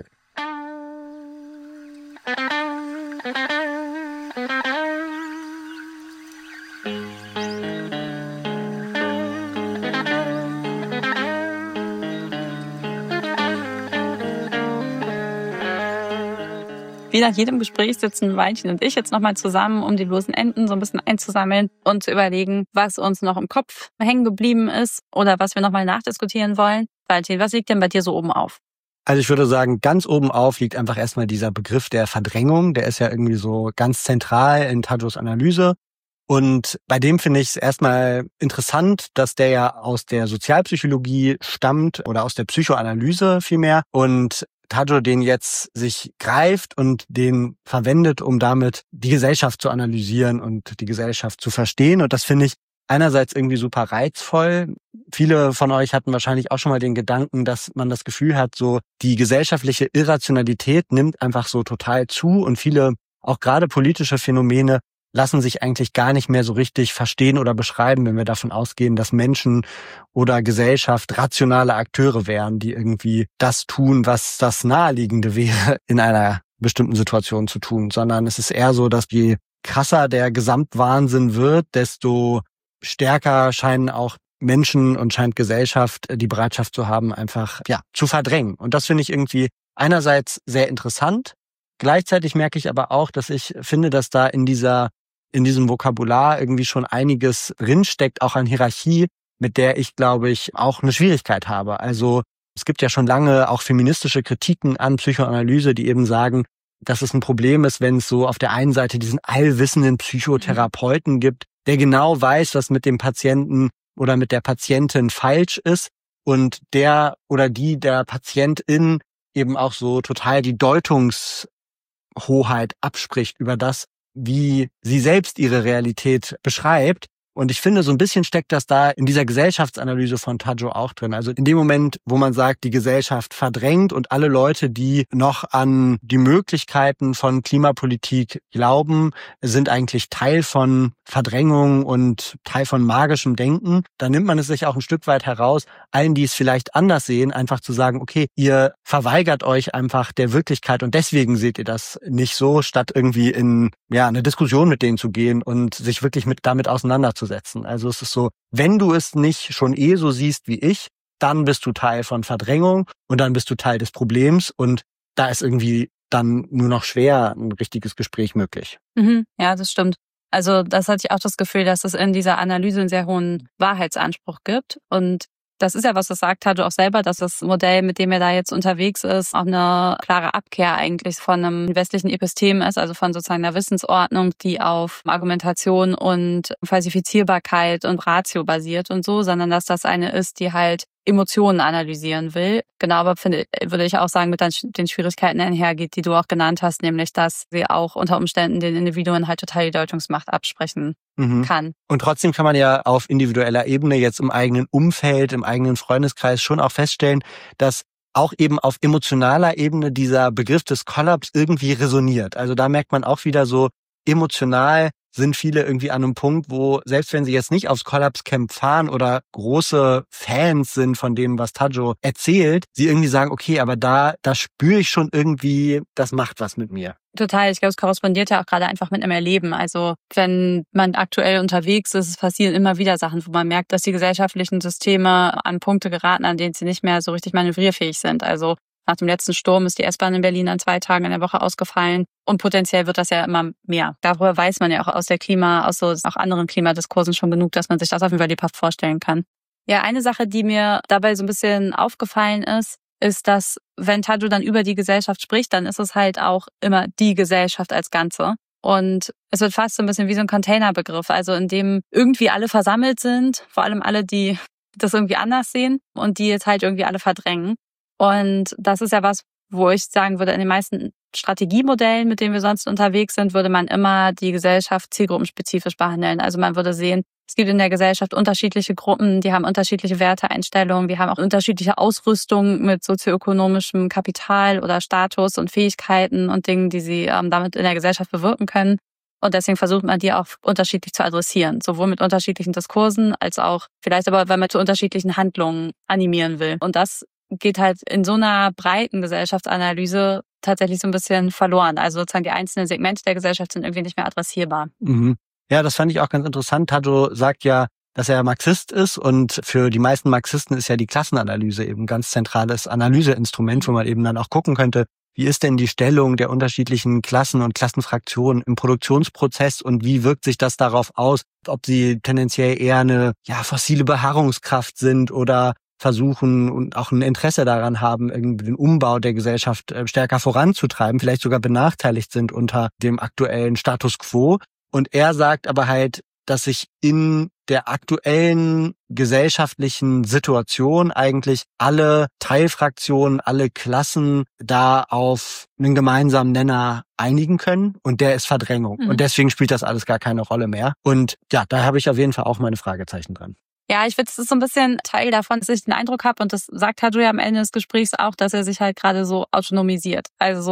Wie nach jedem Gespräch sitzen Valentin und ich jetzt nochmal zusammen, um die losen Enden so ein bisschen einzusammeln und zu überlegen, was uns noch im Kopf hängen geblieben ist oder was wir nochmal nachdiskutieren wollen. Valentin, was liegt denn bei dir so oben auf? Also ich würde sagen, ganz oben auf liegt einfach erstmal dieser Begriff der Verdrängung. Der ist ja irgendwie so ganz zentral in Tadjos Analyse. Und bei dem finde ich es erstmal interessant, dass der ja aus der Sozialpsychologie stammt oder aus der Psychoanalyse vielmehr. Und Tadjo den jetzt sich greift und den verwendet, um damit die Gesellschaft zu analysieren und die Gesellschaft zu verstehen. Und das finde ich einerseits irgendwie super reizvoll. Viele von euch hatten wahrscheinlich auch schon mal den Gedanken, dass man das Gefühl hat, so die gesellschaftliche Irrationalität nimmt einfach so total zu und viele, auch gerade politische Phänomene, lassen sich eigentlich gar nicht mehr so richtig verstehen oder beschreiben, wenn wir davon ausgehen, dass Menschen oder Gesellschaft rationale Akteure wären, die irgendwie das tun, was das Naheliegende wäre, in einer bestimmten Situation zu tun, sondern es ist eher so, dass je krasser der Gesamtwahnsinn wird, desto stärker scheinen auch Menschen und scheint Gesellschaft die Bereitschaft zu haben, einfach zu verdrängen. Und das finde ich irgendwie einerseits sehr interessant. Gleichzeitig merke ich aber auch, dass ich finde, dass da in diesem Vokabular irgendwie schon einiges drinsteckt, auch an Hierarchie, mit der ich, glaube ich, auch eine Schwierigkeit habe. Also es gibt ja schon lange auch feministische Kritiken an Psychoanalyse, die eben sagen, dass es ein Problem ist, wenn es so auf der einen Seite diesen allwissenden Psychotherapeuten gibt, der genau weiß, was mit dem Patienten oder mit der Patientin falsch ist und der oder die der Patientin eben auch so total die Deutungshoheit abspricht über das, wie sie selbst ihre Realität beschreibt. Und ich finde, so ein bisschen steckt das da in dieser Gesellschaftsanalyse von Taggio auch drin. Also in dem Moment, wo man sagt, die Gesellschaft verdrängt und alle Leute, die noch an die Möglichkeiten von Klimapolitik glauben, sind eigentlich Teil von Verdrängung und Teil von magischem Denken, dann nimmt man es sich auch ein Stück weit heraus, allen, die es vielleicht anders sehen, einfach zu sagen, okay, ihr verweigert euch einfach der Wirklichkeit und deswegen seht ihr das nicht so, statt irgendwie in eine Diskussion mit denen zu gehen und sich wirklich damit auseinanderzusetzen. Also es ist so, wenn du es nicht schon so siehst wie ich, dann bist du Teil von Verdrängung und dann bist du Teil des Problems und da ist irgendwie dann nur noch schwer ein richtiges Gespräch möglich. Ja, das stimmt. Also das hatte ich auch das Gefühl, dass es in dieser Analyse einen sehr hohen Wahrheitsanspruch gibt. Und das ist ja, was das sagt Taggio auch selber, dass das Modell, mit dem er da jetzt unterwegs ist, auch eine klare Abkehr eigentlich von einem westlichen Epistem ist, also von sozusagen einer Wissensordnung, die auf Argumentation und Falsifizierbarkeit und Ratio basiert und so, sondern dass das eine ist, die halt Emotionen analysieren will. Genau, aber würde ich auch sagen, mit den Schwierigkeiten einhergeht, die du auch genannt hast, nämlich, dass sie auch unter Umständen den Individuen halt total die Deutungsmacht absprechen kann. Und trotzdem kann man ja auf individueller Ebene jetzt im eigenen Umfeld, im eigenen Freundeskreis schon auch feststellen, dass auch eben auf emotionaler Ebene dieser Begriff des Kollaps irgendwie resoniert. Also da merkt man auch wieder so, emotional sind viele irgendwie an einem Punkt, wo selbst wenn sie jetzt nicht aufs Collapse-Camp fahren oder große Fans sind von dem, was Taggio erzählt, sie irgendwie sagen, okay, aber da spüre ich schon irgendwie, das macht was mit mir. Total. Ich glaube, es korrespondiert ja auch gerade einfach mit einem Erleben. Also wenn man aktuell unterwegs ist, es passieren immer wieder Sachen, wo man merkt, dass die gesellschaftlichen Systeme an Punkte geraten, an denen sie nicht mehr so richtig manövrierfähig sind. Also nach dem letzten Sturm ist die S-Bahn in Berlin an 2 Tagen in der Woche ausgefallen und potenziell wird das ja immer mehr. Darüber weiß man ja auch aus auch anderen Klimadiskursen schon genug, dass man sich das auf jeden Fall lebhaft vorstellen kann. Ja, eine Sache, die mir dabei so ein bisschen aufgefallen ist, dass wenn Taggio dann über die Gesellschaft spricht, dann ist es halt auch immer die Gesellschaft als Ganze. Und es wird fast so ein bisschen wie so ein Containerbegriff, also in dem irgendwie alle versammelt sind, vor allem alle, die das irgendwie anders sehen und die jetzt halt irgendwie alle verdrängen. Und das ist ja was, wo ich sagen würde, in den meisten Strategiemodellen, mit denen wir sonst unterwegs sind, würde man immer die Gesellschaft zielgruppenspezifisch behandeln. Also man würde sehen, es gibt in der Gesellschaft unterschiedliche Gruppen, die haben unterschiedliche Werteeinstellungen, wir haben auch unterschiedliche Ausrüstung mit sozioökonomischem Kapital oder Status und Fähigkeiten und Dingen, die sie damit in der Gesellschaft bewirken können. Und deswegen versucht man die auch unterschiedlich zu adressieren, sowohl mit unterschiedlichen Diskursen als auch vielleicht aber, weil man zu unterschiedlichen Handlungen animieren will. Und das geht halt in so einer breiten Gesellschaftsanalyse tatsächlich so ein bisschen verloren. Also sozusagen die einzelnen Segmente der Gesellschaft sind irgendwie nicht mehr adressierbar. Ja, das fand ich auch ganz interessant. Taggio sagt ja, dass er Marxist ist und für die meisten Marxisten ist ja die Klassenanalyse eben ein ganz zentrales Analyseinstrument, wo man eben dann auch gucken könnte, wie ist denn die Stellung der unterschiedlichen Klassen und Klassenfraktionen im Produktionsprozess und wie wirkt sich das darauf aus, ob sie tendenziell eher eine fossile Beharrungskraft sind oder versuchen und auch ein Interesse daran haben, irgendwie den Umbau der Gesellschaft stärker voranzutreiben, vielleicht sogar benachteiligt sind unter dem aktuellen Status quo. Und er sagt aber halt, dass sich in der aktuellen gesellschaftlichen Situation eigentlich alle Teilfraktionen, alle Klassen da auf einen gemeinsamen Nenner einigen können und der ist Verdrängung. Und deswegen spielt das alles gar keine Rolle mehr. Und ja, da habe ich auf jeden Fall auch meine Fragezeichen dran. Ja, ich finde, es ist so ein bisschen Teil davon, dass ich den Eindruck habe, und das sagt Taggio ja am Ende des Gesprächs auch, dass er sich halt gerade so autonomisiert. Also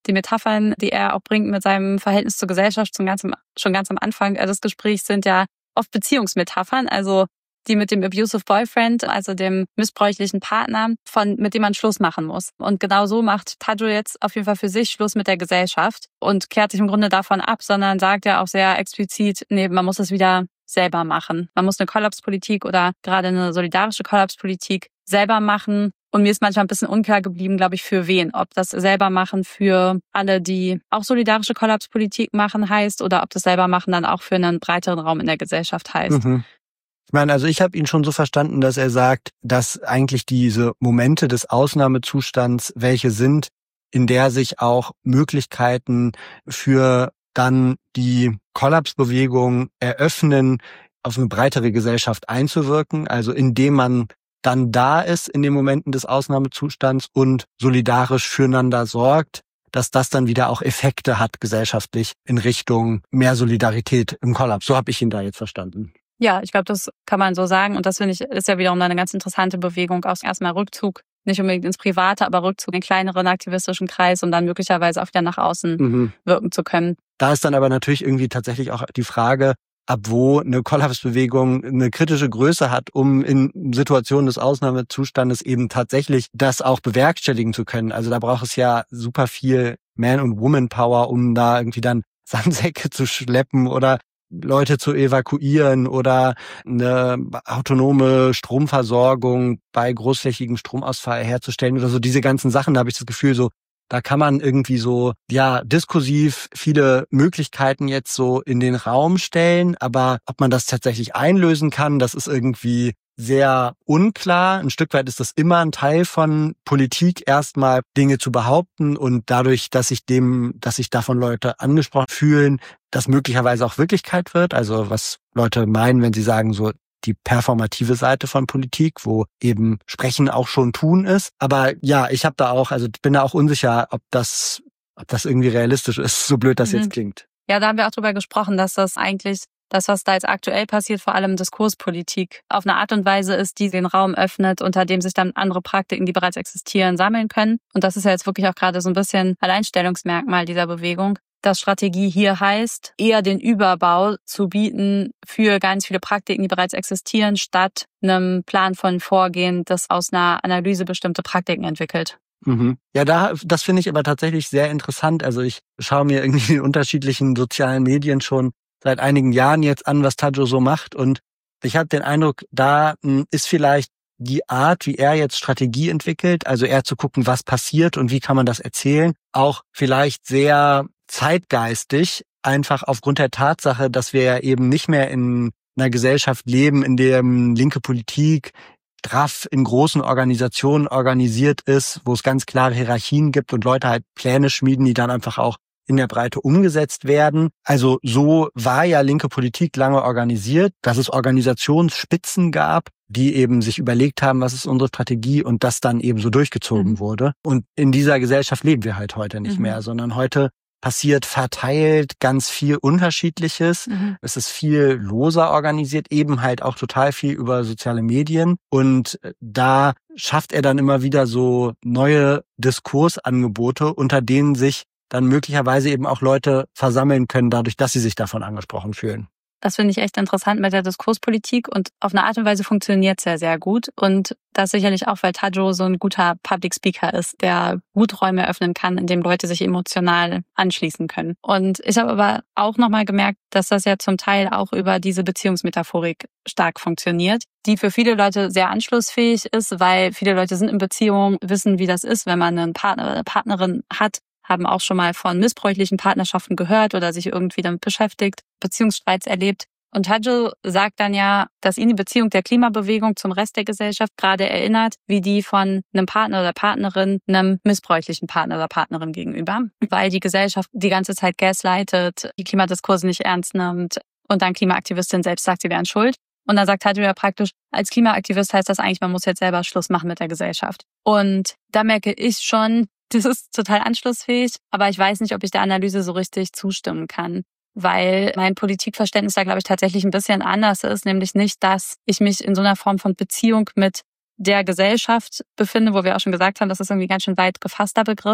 Die Metaphern, die er auch bringt mit seinem Verhältnis zur Gesellschaft schon ganz am Anfang des Gesprächs, sind ja oft Beziehungsmetaphern, also die mit dem abusive Boyfriend, also dem missbräuchlichen Partner, mit dem man Schluss machen muss. Und genau so macht Tajo jetzt auf jeden Fall für sich Schluss mit der Gesellschaft und kehrt sich im Grunde davon ab, sondern sagt ja auch sehr explizit, nee, man muss es wieder selber machen. Man muss eine Kollapspolitik oder gerade eine solidarische Kollapspolitik selber machen. Und mir ist manchmal ein bisschen unklar geblieben, glaube ich, für wen. Ob das selber machen für alle, die auch solidarische Kollapspolitik machen heißt oder ob das selber machen dann auch für einen breiteren Raum in der Gesellschaft heißt. Mhm. Ich meine, also ich habe ihn schon so verstanden, dass er sagt, dass eigentlich diese Momente des Ausnahmezustands welche sind, in der sich auch Möglichkeiten für dann die Kollapsbewegung eröffnen, auf eine breitere Gesellschaft einzuwirken, also indem man dann da ist in den Momenten des Ausnahmezustands und solidarisch füreinander sorgt, dass das dann wieder auch Effekte hat gesellschaftlich in Richtung mehr Solidarität im Kollaps. So habe ich ihn da jetzt verstanden. Ja, ich glaube, das kann man so sagen. Und das finde ich ist ja wiederum eine ganz interessante Bewegung aus erstmal Rückzug, nicht unbedingt ins Private, aber Rückzug in einen kleineren aktivistischen Kreis und dann möglicherweise auch wieder nach außen wirken zu können. Da ist dann aber natürlich irgendwie tatsächlich auch die Frage, ab wo eine Kollapsbewegung eine kritische Größe hat, um in Situationen des Ausnahmezustandes eben tatsächlich das auch bewerkstelligen zu können. Also da braucht es ja super viel Man- und Woman-Power, um da irgendwie dann Sandsäcke zu schleppen oder Leute zu evakuieren oder eine autonome Stromversorgung bei großflächigem Stromausfall herzustellen oder so. Diese ganzen Sachen, da habe ich das Gefühl, so da kann man irgendwie so, ja, diskursiv viele Möglichkeiten jetzt so in den Raum stellen, aber ob man das tatsächlich einlösen kann, das ist irgendwie sehr unklar. Ein Stück weit ist das immer ein Teil von Politik, erstmal Dinge zu behaupten und dadurch, dass sich davon Leute angesprochen fühlen, das möglicherweise auch Wirklichkeit wird. Also was Leute meinen, wenn sie sagen, so die performative Seite von Politik, wo eben Sprechen auch schon tun ist. Aber ja, ich bin da auch unsicher, ob das irgendwie realistisch ist, so blöd das jetzt klingt. Ja, da haben wir auch drüber gesprochen, dass das eigentlich das, was da jetzt aktuell passiert, vor allem Diskurspolitik, auf eine Art und Weise ist, die den Raum öffnet, unter dem sich dann andere Praktiken, die bereits existieren, sammeln können. Und das ist ja jetzt wirklich auch gerade so ein bisschen Alleinstellungsmerkmal dieser Bewegung, dass Strategie hier heißt, eher den Überbau zu bieten für ganz viele Praktiken, die bereits existieren, statt einem Plan von Vorgehen, das aus einer Analyse bestimmte Praktiken entwickelt. Mhm. Ja, das finde ich aber tatsächlich sehr interessant. Also ich schaue mir irgendwie in unterschiedlichen sozialen Medien schon seit einigen Jahren jetzt an, was Tajo so macht. Und ich habe den Eindruck, da ist vielleicht die Art, wie er jetzt Strategie entwickelt, also eher zu gucken, was passiert und wie kann man das erzählen, auch vielleicht sehr zeitgeistig, einfach aufgrund der Tatsache, dass wir ja eben nicht mehr in einer Gesellschaft leben, in der linke Politik straff in großen Organisationen organisiert ist, wo es ganz klare Hierarchien gibt und Leute halt Pläne schmieden, die dann einfach auch in der Breite umgesetzt werden. Also so war ja linke Politik lange organisiert, dass es Organisationsspitzen gab, die eben sich überlegt haben, was ist unsere Strategie und das dann eben so durchgezogen wurde. Und in dieser Gesellschaft leben wir halt heute nicht mehr, sondern heute passiert verteilt ganz viel Unterschiedliches. Es ist viel loser organisiert, eben halt auch total viel über soziale Medien. Und da schafft er dann immer wieder so neue Diskursangebote, unter denen sich dann möglicherweise eben auch Leute versammeln können, dadurch, dass sie sich davon angesprochen fühlen. Das finde ich echt interessant mit der Diskurspolitik und auf eine Art und Weise funktioniert es ja sehr gut. Und das sicherlich auch, weil Tajo so ein guter Public Speaker ist, der gut Räume eröffnen kann, in dem Leute sich emotional anschließen können. Und ich habe aber auch nochmal gemerkt, dass das ja zum Teil auch über diese Beziehungsmetaphorik stark funktioniert, die für viele Leute sehr anschlussfähig ist, weil viele Leute sind in Beziehung, wissen, wie das ist, wenn man einen Partner oder eine Partnerin hat, haben auch schon mal von missbräuchlichen Partnerschaften gehört oder sich irgendwie damit beschäftigt, Beziehungsstreits erlebt. Und Tajo sagt dann ja, dass ihn die Beziehung der Klimabewegung zum Rest der Gesellschaft gerade erinnert, wie die von einem Partner oder Partnerin einem missbräuchlichen Partner oder Partnerin gegenüber, weil die Gesellschaft die ganze Zeit gaslightet, die Klimadiskurse nicht ernst nimmt und dann Klimaaktivistin selbst sagt, sie wären schuld. Und dann sagt Tajo ja praktisch, als Klimaaktivist heißt das eigentlich, man muss jetzt selber Schluss machen mit der Gesellschaft. Und da merke ich schon, das ist total anschlussfähig, aber ich weiß nicht, ob ich der Analyse so richtig zustimmen kann, weil mein Politikverständnis da, glaube ich, tatsächlich ein bisschen anders ist, nämlich nicht, dass ich mich in so einer Form von Beziehung mit der Gesellschaft befinde, wo wir auch schon gesagt haben, das ist irgendwie ein ganz schön weit gefasster Begriff,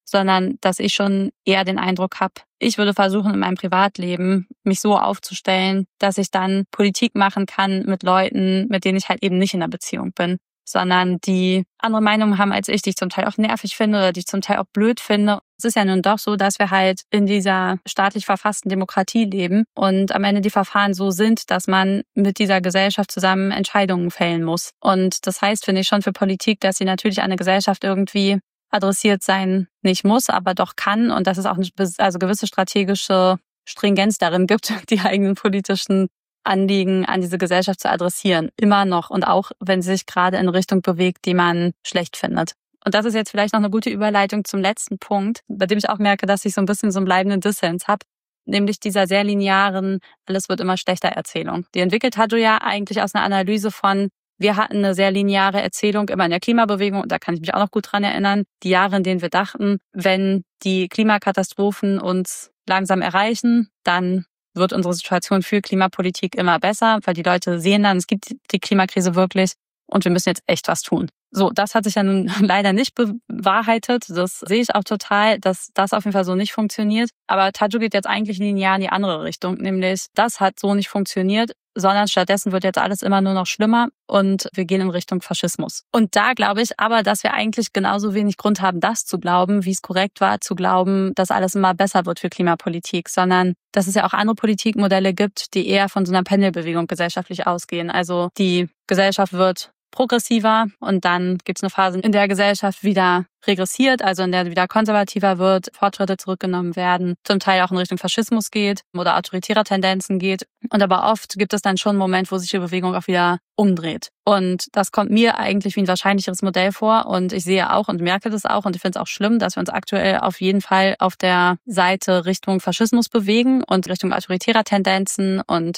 sondern dass ich schon eher den Eindruck habe, ich würde versuchen, in meinem Privatleben mich so aufzustellen, dass ich dann Politik machen kann mit Leuten, mit denen ich halt eben nicht in einer Beziehung bin, sondern die andere Meinungen haben als ich, die ich zum Teil auch nervig finde oder die ich zum Teil auch blöd finde. Es ist ja nun doch so, dass wir halt in dieser staatlich verfassten Demokratie leben und am Ende die Verfahren so sind, dass man mit dieser Gesellschaft zusammen Entscheidungen fällen muss. Und das heißt, finde ich schon für Politik, dass sie natürlich an eine Gesellschaft irgendwie adressiert sein nicht muss, aber doch kann und dass es auch eine gewisse strategische Stringenz darin gibt, die eigenen politischen Anliegen an diese Gesellschaft zu adressieren. Immer noch und auch, wenn sie sich gerade in eine Richtung bewegt, die man schlecht findet. Und das ist jetzt vielleicht noch eine gute Überleitung zum letzten Punkt, bei dem ich auch merke, dass ich so ein bisschen so einen bleibenden Dissens habe, nämlich dieser sehr linearen, alles wird immer schlechter Erzählung. Die entwickelt Tadjo ja eigentlich aus einer Analyse von, wir hatten eine sehr lineare Erzählung immer in der Klimabewegung und da kann ich mich auch noch gut dran erinnern, die Jahre, in denen wir dachten, wenn die Klimakatastrophen uns langsam erreichen, dann wird unsere Situation für Klimapolitik immer besser, weil die Leute sehen dann, es gibt die Klimakrise wirklich und wir müssen jetzt echt was tun. So, das hat sich ja nun leider nicht bewahrheitet. Das sehe ich auch total, dass das auf jeden Fall so nicht funktioniert. Aber Tadjo geht jetzt eigentlich linear in die andere Richtung, nämlich das hat so nicht funktioniert, sondern stattdessen wird jetzt alles immer nur noch schlimmer und wir gehen in Richtung Faschismus. Und da glaube ich aber, dass wir eigentlich genauso wenig Grund haben, das zu glauben, wie es korrekt war, zu glauben, dass alles immer besser wird für Klimapolitik, sondern dass es ja auch andere Politikmodelle gibt, die eher von so einer Pendelbewegung gesellschaftlich ausgehen. Also die Gesellschaft wird progressiver und dann gibt es eine Phase, in der Gesellschaft wieder regressiert, also in der wieder konservativer wird, Fortschritte zurückgenommen werden, zum Teil auch in Richtung Faschismus geht oder autoritärer Tendenzen geht. Und aber oft gibt es dann schon einen Moment, wo sich die Bewegung auch wieder umdreht. Und das kommt mir eigentlich wie ein wahrscheinlicheres Modell vor und ich sehe auch und merke das auch und ich finde es auch schlimm, dass wir uns aktuell auf jeden Fall auf der Seite Richtung Faschismus bewegen und Richtung autoritärer Tendenzen und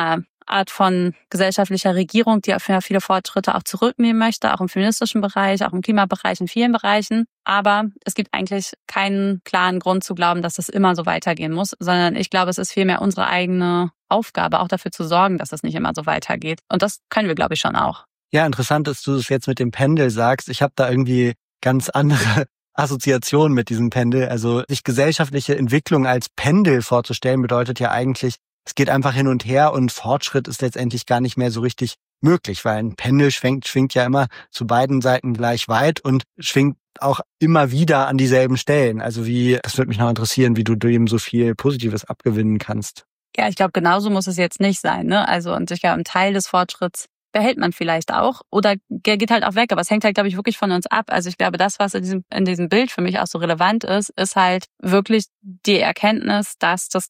Art von gesellschaftlicher Regierung, die auf viele Fortschritte auch zurücknehmen möchte, auch im feministischen Bereich, auch im Klimabereich, in vielen Bereichen. Aber es gibt eigentlich keinen klaren Grund zu glauben, dass das immer so weitergehen muss, sondern ich glaube, es ist vielmehr unsere eigene Aufgabe, auch dafür zu sorgen, dass es nicht immer so weitergeht. Und das können wir, glaube ich, schon auch. Ja, interessant, dass du es jetzt mit dem Pendel sagst. Ich habe da irgendwie ganz andere Assoziationen mit diesem Pendel. Also sich gesellschaftliche Entwicklung als Pendel vorzustellen, bedeutet ja eigentlich, es geht einfach hin und her und Fortschritt ist letztendlich gar nicht mehr so richtig möglich, weil ein Pendel schwingt ja immer zu beiden Seiten gleich weit und schwingt auch immer wieder an dieselben Stellen. Also das würde mich noch interessieren, wie du dem so viel Positives abgewinnen kannst. Ja, ich glaube, genauso muss es jetzt nicht sein, ne? Also, und sicher einen Teil des Fortschritts behält man vielleicht auch oder geht halt auch weg. Aber es hängt halt, glaube ich, wirklich von uns ab. Also ich glaube, das, was in diesem Bild für mich auch so relevant ist halt wirklich die Erkenntnis, dass das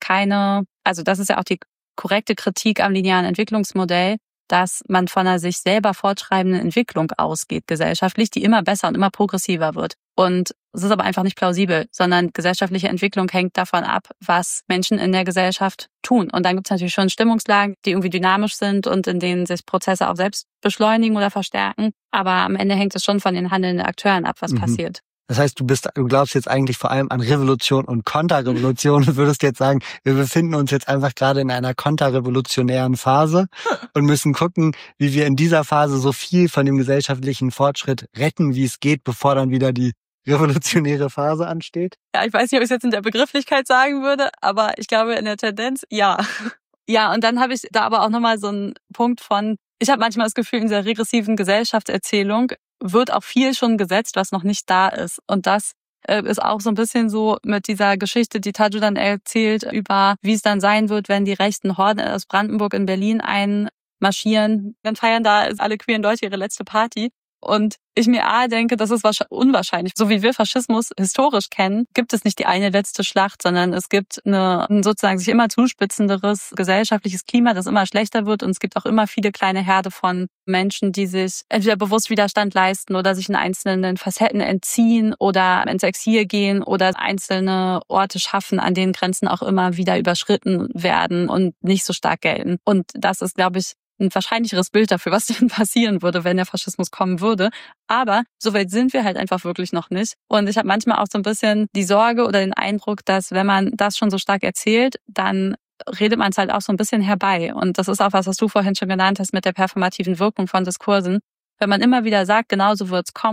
das ist ja auch die korrekte Kritik am linearen Entwicklungsmodell, dass man von einer sich selber fortschreibenden Entwicklung ausgeht, gesellschaftlich, die immer besser und immer progressiver wird. Und es ist aber einfach nicht plausibel, sondern gesellschaftliche Entwicklung hängt davon ab, was Menschen in der Gesellschaft tun. Und dann gibt es natürlich schon Stimmungslagen, die irgendwie dynamisch sind und in denen sich Prozesse auch selbst beschleunigen oder verstärken. Aber am Ende hängt es schon von den handelnden Akteuren ab, was passiert. Das heißt, du glaubst jetzt eigentlich vor allem an Revolution und Konterrevolution und würdest jetzt sagen, wir befinden uns jetzt einfach gerade in einer konterrevolutionären Phase und müssen gucken, wie wir in dieser Phase so viel von dem gesellschaftlichen Fortschritt retten, wie es geht, bevor dann wieder die revolutionäre Phase ansteht? Ja, ich weiß nicht, ob ich es jetzt in der Begrifflichkeit sagen würde, aber ich glaube in der Tendenz, ja. Ja, und dann habe ich da aber auch nochmal so einen Punkt von, ich habe manchmal das Gefühl, in dieser regressiven Gesellschaftserzählung wird auch viel schon gesetzt, was noch nicht da ist. Und das ist auch so ein bisschen so mit dieser Geschichte, die Tadjo dann erzählt, über wie es dann sein wird, wenn die rechten Horden aus Brandenburg in Berlin einmarschieren. Dann feiern da alle queeren Leute ihre letzte Party. Und ich mir denke, das ist unwahrscheinlich. So wie wir Faschismus historisch kennen, gibt es nicht die eine letzte Schlacht, sondern es gibt ein sozusagen sich immer zuspitzenderes gesellschaftliches Klima, das immer schlechter wird. Und es gibt auch immer viele kleine Herde von Menschen, die sich entweder bewusst Widerstand leisten oder sich in einzelnen Facetten entziehen oder ins Exil gehen oder einzelne Orte schaffen, an denen Grenzen auch immer wieder überschritten werden und nicht so stark gelten. Und das ist, glaube ich, ein wahrscheinlicheres Bild dafür, was denn passieren würde, wenn der Faschismus kommen würde. Aber so weit sind wir halt einfach wirklich noch nicht. Und ich habe manchmal auch so ein bisschen die Sorge oder den Eindruck, dass wenn man das schon so stark erzählt, dann redet man es halt auch so ein bisschen herbei. Und das ist auch was du vorhin schon genannt hast mit der performativen Wirkung von Diskursen. Wenn man immer wieder sagt, genau so wird's kommen,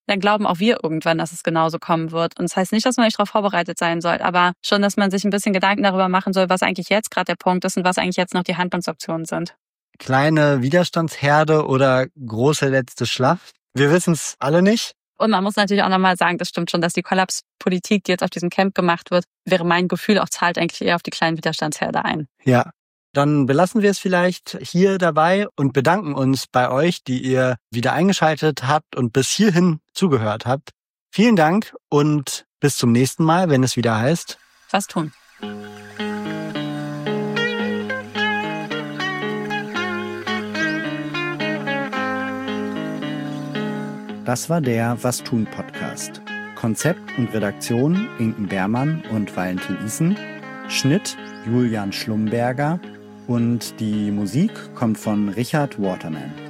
dann glauben auch wir irgendwann, dass es genauso kommen wird. Und das heißt nicht, dass man nicht darauf vorbereitet sein soll, aber schon, dass man sich ein bisschen Gedanken darüber machen soll, was eigentlich jetzt gerade der Punkt ist und was eigentlich jetzt noch die Handlungsoptionen sind. Kleine Widerstandsherde oder große letzte Schlacht? Wir wissen es alle nicht. Und man muss natürlich auch nochmal sagen, das stimmt schon, dass die Kollapspolitik, die jetzt auf diesem Camp gemacht wird, wäre mein Gefühl, auch zahlt eigentlich eher auf die kleinen Widerstandsherde ein. Ja, dann belassen wir es vielleicht hier dabei und bedanken uns bei euch, die ihr wieder eingeschaltet habt und bis hierhin zugehört habt. Vielen Dank und bis zum nächsten Mal, wenn es wieder heißt: Was tun? Das war der Was tun Podcast. Konzept und Redaktion Inken Beermann und Valentin Isen. Schnitt Julian Schlumberger und die Musik kommt von Richard Waterman.